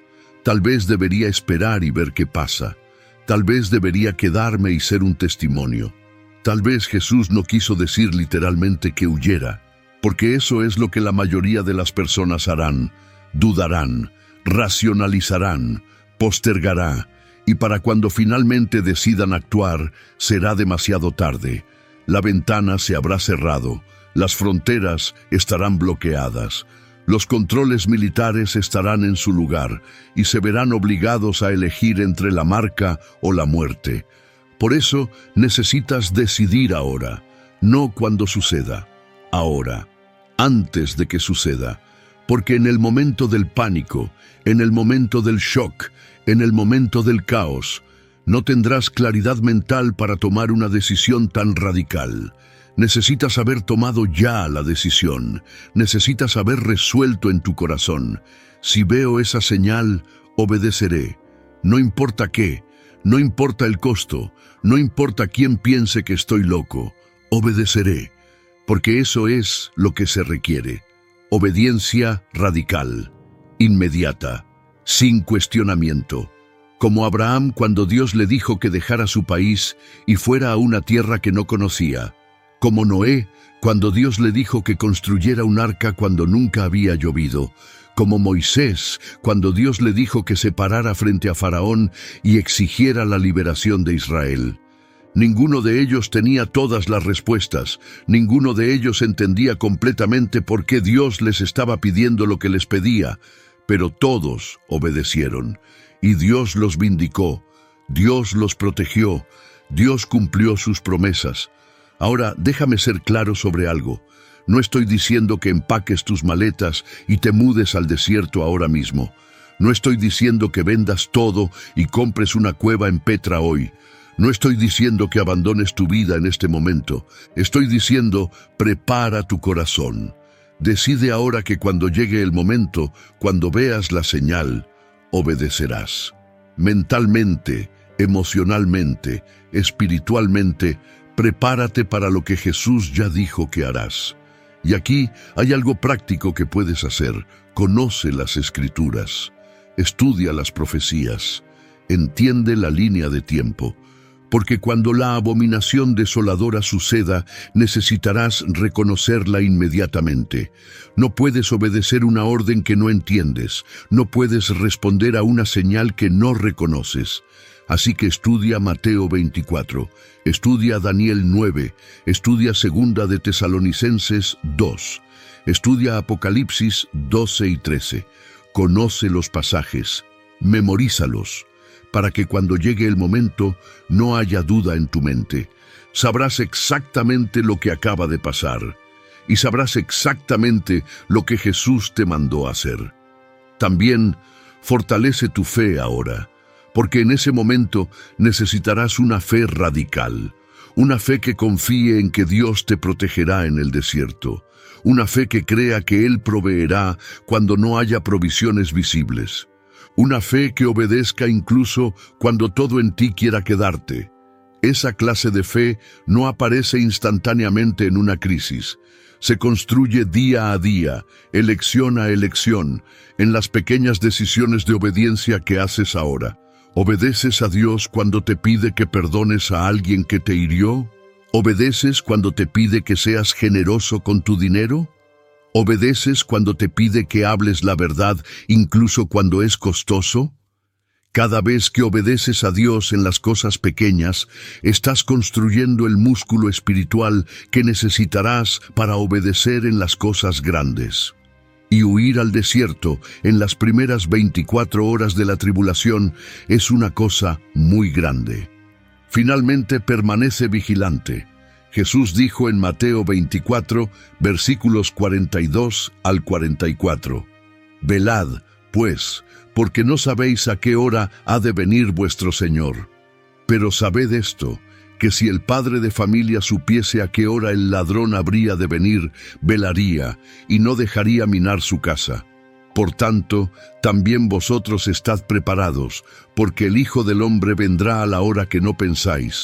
Tal vez debería esperar y ver qué pasa. Tal vez debería quedarme y ser un testimonio. Tal vez Jesús no quiso decir literalmente que huyera, porque eso es lo que la mayoría de las personas harán. Dudarán, racionalizarán, postergará, y para cuando finalmente decidan actuar, será demasiado tarde. La ventana se habrá cerrado, las fronteras estarán bloqueadas, los controles militares estarán en su lugar y se verán obligados a elegir entre la marca o la muerte. Por eso necesitas decidir ahora, no cuando suceda, ahora, antes de que suceda, porque en el momento del pánico, en el momento del shock, en el momento del caos, no tendrás claridad mental para tomar una decisión tan radical. Necesitas haber tomado ya la decisión. Necesitas haber resuelto en tu corazón. Si veo esa señal, obedeceré. No importa qué, no importa el costo, no importa quién piense que estoy loco, obedeceré, porque eso es lo que se requiere. Obediencia radical, inmediata, sin cuestionamiento. Como Abraham cuando Dios le dijo que dejara su país y fuera a una tierra que no conocía. Como Noé cuando Dios le dijo que construyera un arca cuando nunca había llovido. Como Moisés cuando Dios le dijo que se parara frente a Faraón y exigiera la liberación de Israel. Ninguno de ellos tenía todas las respuestas. Ninguno de ellos entendía completamente por qué Dios les estaba pidiendo lo que les pedía. Pero todos obedecieron. Y Dios los vindicó, Dios los protegió, Dios cumplió sus promesas. Ahora, déjame ser claro sobre algo. No estoy diciendo que empaques tus maletas y te mudes al desierto ahora mismo. No estoy diciendo que vendas todo y compres una cueva en Petra hoy. No estoy diciendo que abandones tu vida en este momento. Estoy diciendo, prepara tu corazón. Decide ahora que cuando llegue el momento, cuando veas la señal, obedecerás. Mentalmente, emocionalmente, espiritualmente, prepárate para lo que Jesús ya dijo que harás. Y aquí hay algo práctico que puedes hacer. Conoce las Escrituras, estudia las profecías, entiende la línea de tiempo. Porque cuando la abominación desoladora suceda, necesitarás reconocerla inmediatamente. No puedes obedecer una orden que no entiendes. No puedes responder a una señal que no reconoces. Así que estudia Mateo veinticuatro, estudia Daniel nueve, estudia Segunda de Tesalonicenses dos, estudia Apocalipsis doce y trece. Conoce los pasajes, memorízalos, para que cuando llegue el momento no haya duda en tu mente. Sabrás exactamente lo que acaba de pasar y sabrás exactamente lo que Jesús te mandó hacer. También fortalece tu fe ahora, porque en ese momento necesitarás una fe radical, una fe que confíe en que Dios te protegerá en el desierto, una fe que crea que Él proveerá cuando no haya provisiones visibles. Una fe que obedezca incluso cuando todo en ti quiera quedarte. Esa clase de fe no aparece instantáneamente en una crisis. Se construye día a día, elección a elección, en las pequeñas decisiones de obediencia que haces ahora. ¿Obedeces a Dios cuando te pide que perdones a alguien que te hirió? ¿Obedeces cuando te pide que seas generoso con tu dinero? ¿Obedeces cuando te pide que hables la verdad, incluso cuando es costoso? Cada vez que obedeces a Dios en las cosas pequeñas, estás construyendo el músculo espiritual que necesitarás para obedecer en las cosas grandes. Y huir al desierto en las primeras veinticuatro horas de la tribulación es una cosa muy grande. Finalmente, permanece vigilante. Jesús dijo en Mateo veinticuatro, versículos cuarenta y dos al cuarenta y cuatro, «Velad, pues, porque no sabéis a qué hora ha de venir vuestro Señor. Pero sabed esto, que si el padre de familia supiese a qué hora el ladrón habría de venir, velaría y no dejaría minar su casa. Por tanto, también vosotros estad preparados, porque el Hijo del Hombre vendrá a la hora que no pensáis».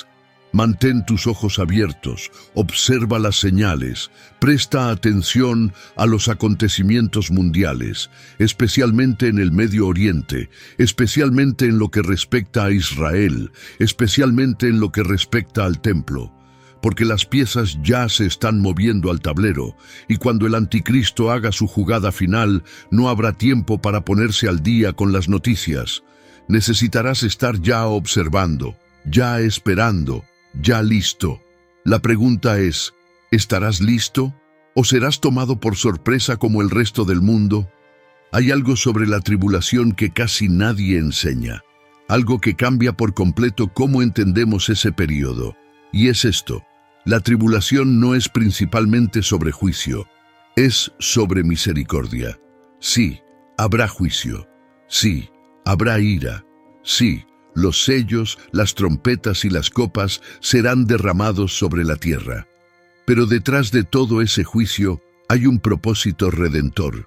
Mantén tus ojos abiertos, observa las señales, presta atención a los acontecimientos mundiales, especialmente en el Medio Oriente, especialmente en lo que respecta a Israel, especialmente en lo que respecta al templo, porque las piezas ya se están moviendo al tablero, y cuando el anticristo haga su jugada final, no habrá tiempo para ponerse al día con las noticias. Necesitarás estar ya observando, ya esperando, ya listo. La pregunta es, ¿estarás listo? ¿O serás tomado por sorpresa como el resto del mundo? Hay algo sobre la tribulación que casi nadie enseña, algo que cambia por completo cómo entendemos ese periodo. Y es esto, la tribulación no es principalmente sobre juicio, es sobre misericordia. Sí, habrá juicio. Sí, habrá ira. Sí, los sellos, las trompetas y las copas serán derramados sobre la tierra. Pero detrás de todo ese juicio hay un propósito redentor.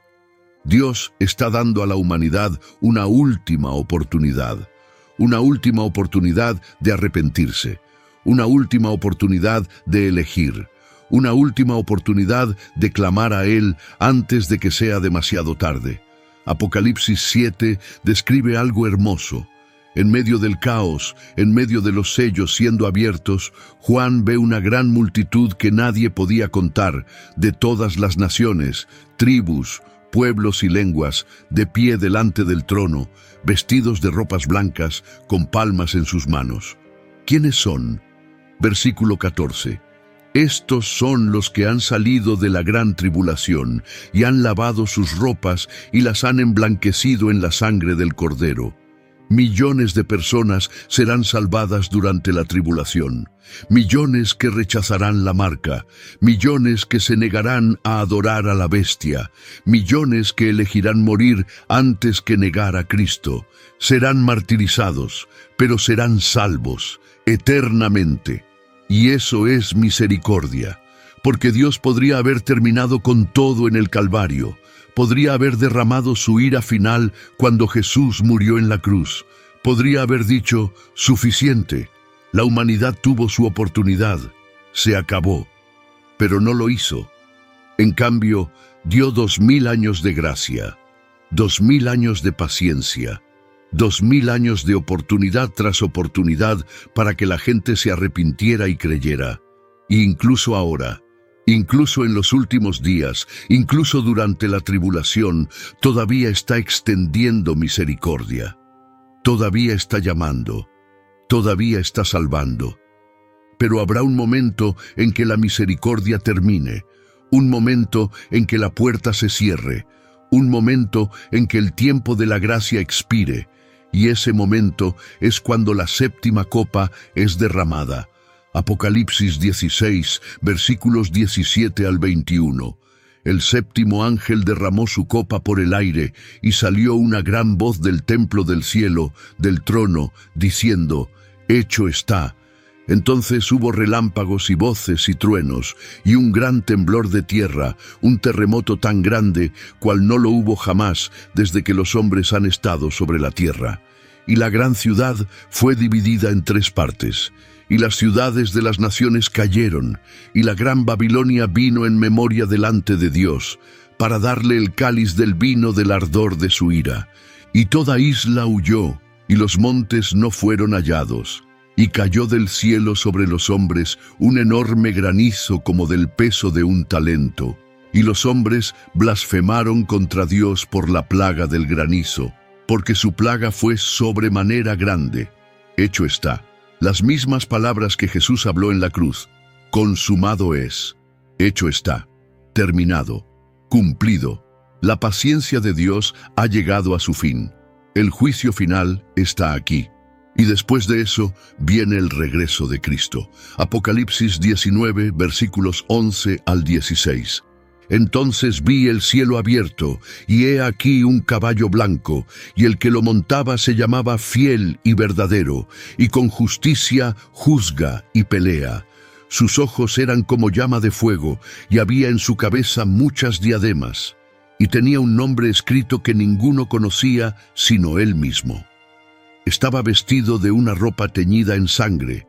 Dios está dando a la humanidad una última oportunidad, una última oportunidad de arrepentirse, una última oportunidad de elegir, una última oportunidad de clamar a Él antes de que sea demasiado tarde. Apocalipsis siete describe algo hermoso. En medio del caos, en medio de los sellos siendo abiertos, Juan ve una gran multitud que nadie podía contar, de todas las naciones, tribus, pueblos y lenguas, de pie delante del trono, vestidos de ropas blancas, con palmas en sus manos. ¿Quiénes son? Versículo catorce. Estos son los que han salido de la gran tribulación, y han lavado sus ropas y las han emblanquecido en la sangre del Cordero. Millones de personas serán salvadas durante la tribulación, millones que rechazarán la marca, millones que se negarán a adorar a la bestia, millones que elegirán morir antes que negar a Cristo. Serán martirizados, pero serán salvos eternamente. Y eso es misericordia, porque Dios podría haber terminado con todo en el Calvario, podría haber derramado su ira final cuando Jesús murió en la cruz. Podría haber dicho, suficiente, la humanidad tuvo su oportunidad, se acabó. Pero no lo hizo. En cambio, dio dos mil años de gracia, dos mil años de paciencia, dos mil años de oportunidad tras oportunidad para que la gente se arrepintiera y creyera. E incluso ahora, incluso en los últimos días, incluso durante la tribulación, todavía está extendiendo misericordia. Todavía está llamando. Todavía está salvando. Pero habrá un momento en que la misericordia termine, un momento en que la puerta se cierre, un momento en que el tiempo de la gracia expire, y ese momento es cuando la séptima copa es derramada. Apocalipsis dieciséis, versículos diecisiete al veintiuno. El séptimo ángel derramó su copa por el aire, y salió una gran voz del templo del cielo, del trono, diciendo, «Hecho está». Entonces hubo relámpagos y voces y truenos, y un gran temblor de tierra, un terremoto tan grande, cual no lo hubo jamás desde que los hombres han estado sobre la tierra. Y la gran ciudad fue dividida en tres partes, y las ciudades de las naciones cayeron, y la gran Babilonia vino en memoria delante de Dios, para darle el cáliz del vino del ardor de su ira. Y toda isla huyó, y los montes no fueron hallados. Y cayó del cielo sobre los hombres un enorme granizo como del peso de un talento. Y los hombres blasfemaron contra Dios por la plaga del granizo, porque su plaga fue sobremanera grande. Hecho está. Las mismas palabras que Jesús habló en la cruz. Consumado es. Hecho está. Terminado. Cumplido. La paciencia de Dios ha llegado a su fin. El juicio final está aquí. Y después de eso viene el regreso de Cristo. Apocalipsis diecinueve, versículos once al dieciséis. Entonces vi el cielo abierto, y he aquí un caballo blanco, y el que lo montaba se llamaba Fiel y Verdadero, y con justicia juzga y pelea. Sus ojos eran como llama de fuego, y había en su cabeza muchas diademas, y tenía un nombre escrito que ninguno conocía sino él mismo. Estaba vestido de una ropa teñida en sangre,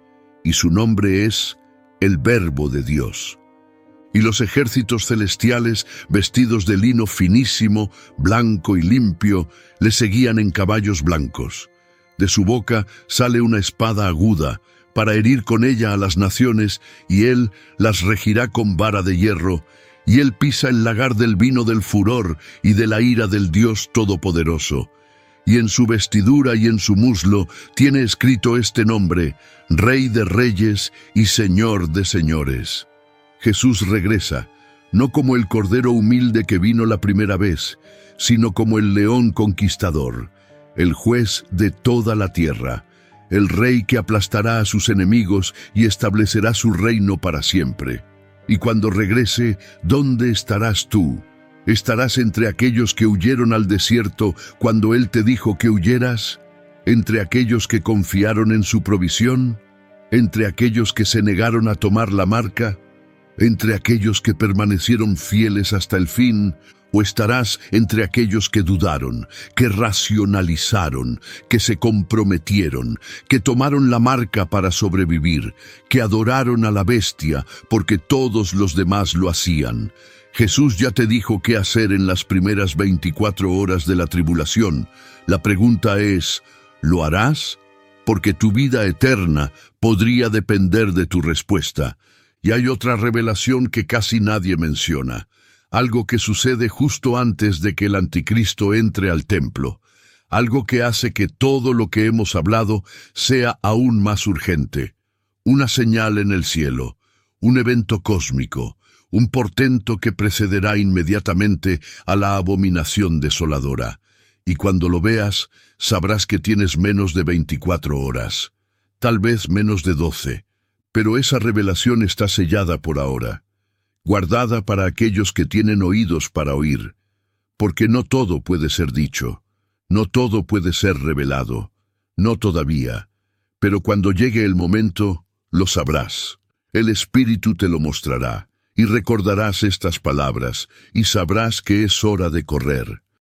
y su nombre es el Verbo de Dios. Y los ejércitos celestiales, vestidos de lino finísimo, blanco y limpio, le seguían en caballos blancos. De su boca sale una espada aguda, para herir con ella a las naciones, y él las regirá con vara de hierro, y él pisa el lagar del vino del furor y de la ira del Dios Todopoderoso. Y en su vestidura y en su muslo tiene escrito este nombre: Rey de Reyes y Señor de Señores. Jesús regresa, no como el cordero humilde que vino la primera vez, sino como el león conquistador, el juez de toda la tierra, el rey que aplastará a sus enemigos y establecerá su reino para siempre. Y cuando regrese, ¿dónde estarás tú? ¿Estarás entre aquellos que huyeron al desierto cuando Él te dijo que huyeras? ¿Entre aquellos que confiaron en su provisión? ¿Entre aquellos que se negaron a tomar la marca? ¿Entre aquellos que permanecieron fieles hasta el fin? ¿O estarás entre aquellos que dudaron, que racionalizaron, que se comprometieron, que tomaron la marca para sobrevivir, que adoraron a la bestia porque todos los demás lo hacían? Jesús ya te dijo qué hacer en las primeras veinticuatro horas de la tribulación. La pregunta es, ¿lo harás? Porque tu vida eterna podría depender de tu respuesta. Y hay otra revelación que casi nadie menciona. Algo que sucede justo antes de que el anticristo entre al templo. Algo que hace que todo lo que hemos hablado sea aún más urgente. Una señal en el cielo, un evento cósmico, un portento que precederá inmediatamente a la abominación desoladora. Y cuando lo veas, sabrás que tienes menos de veinticuatro horas, tal vez menos de doce, pero esa revelación está sellada por ahora, guardada para aquellos que tienen oídos para oír, porque no todo puede ser dicho, no todo puede ser revelado, no todavía, pero cuando llegue el momento, lo sabrás. El Espíritu te lo mostrará, y recordarás estas palabras, y sabrás que es hora de correr.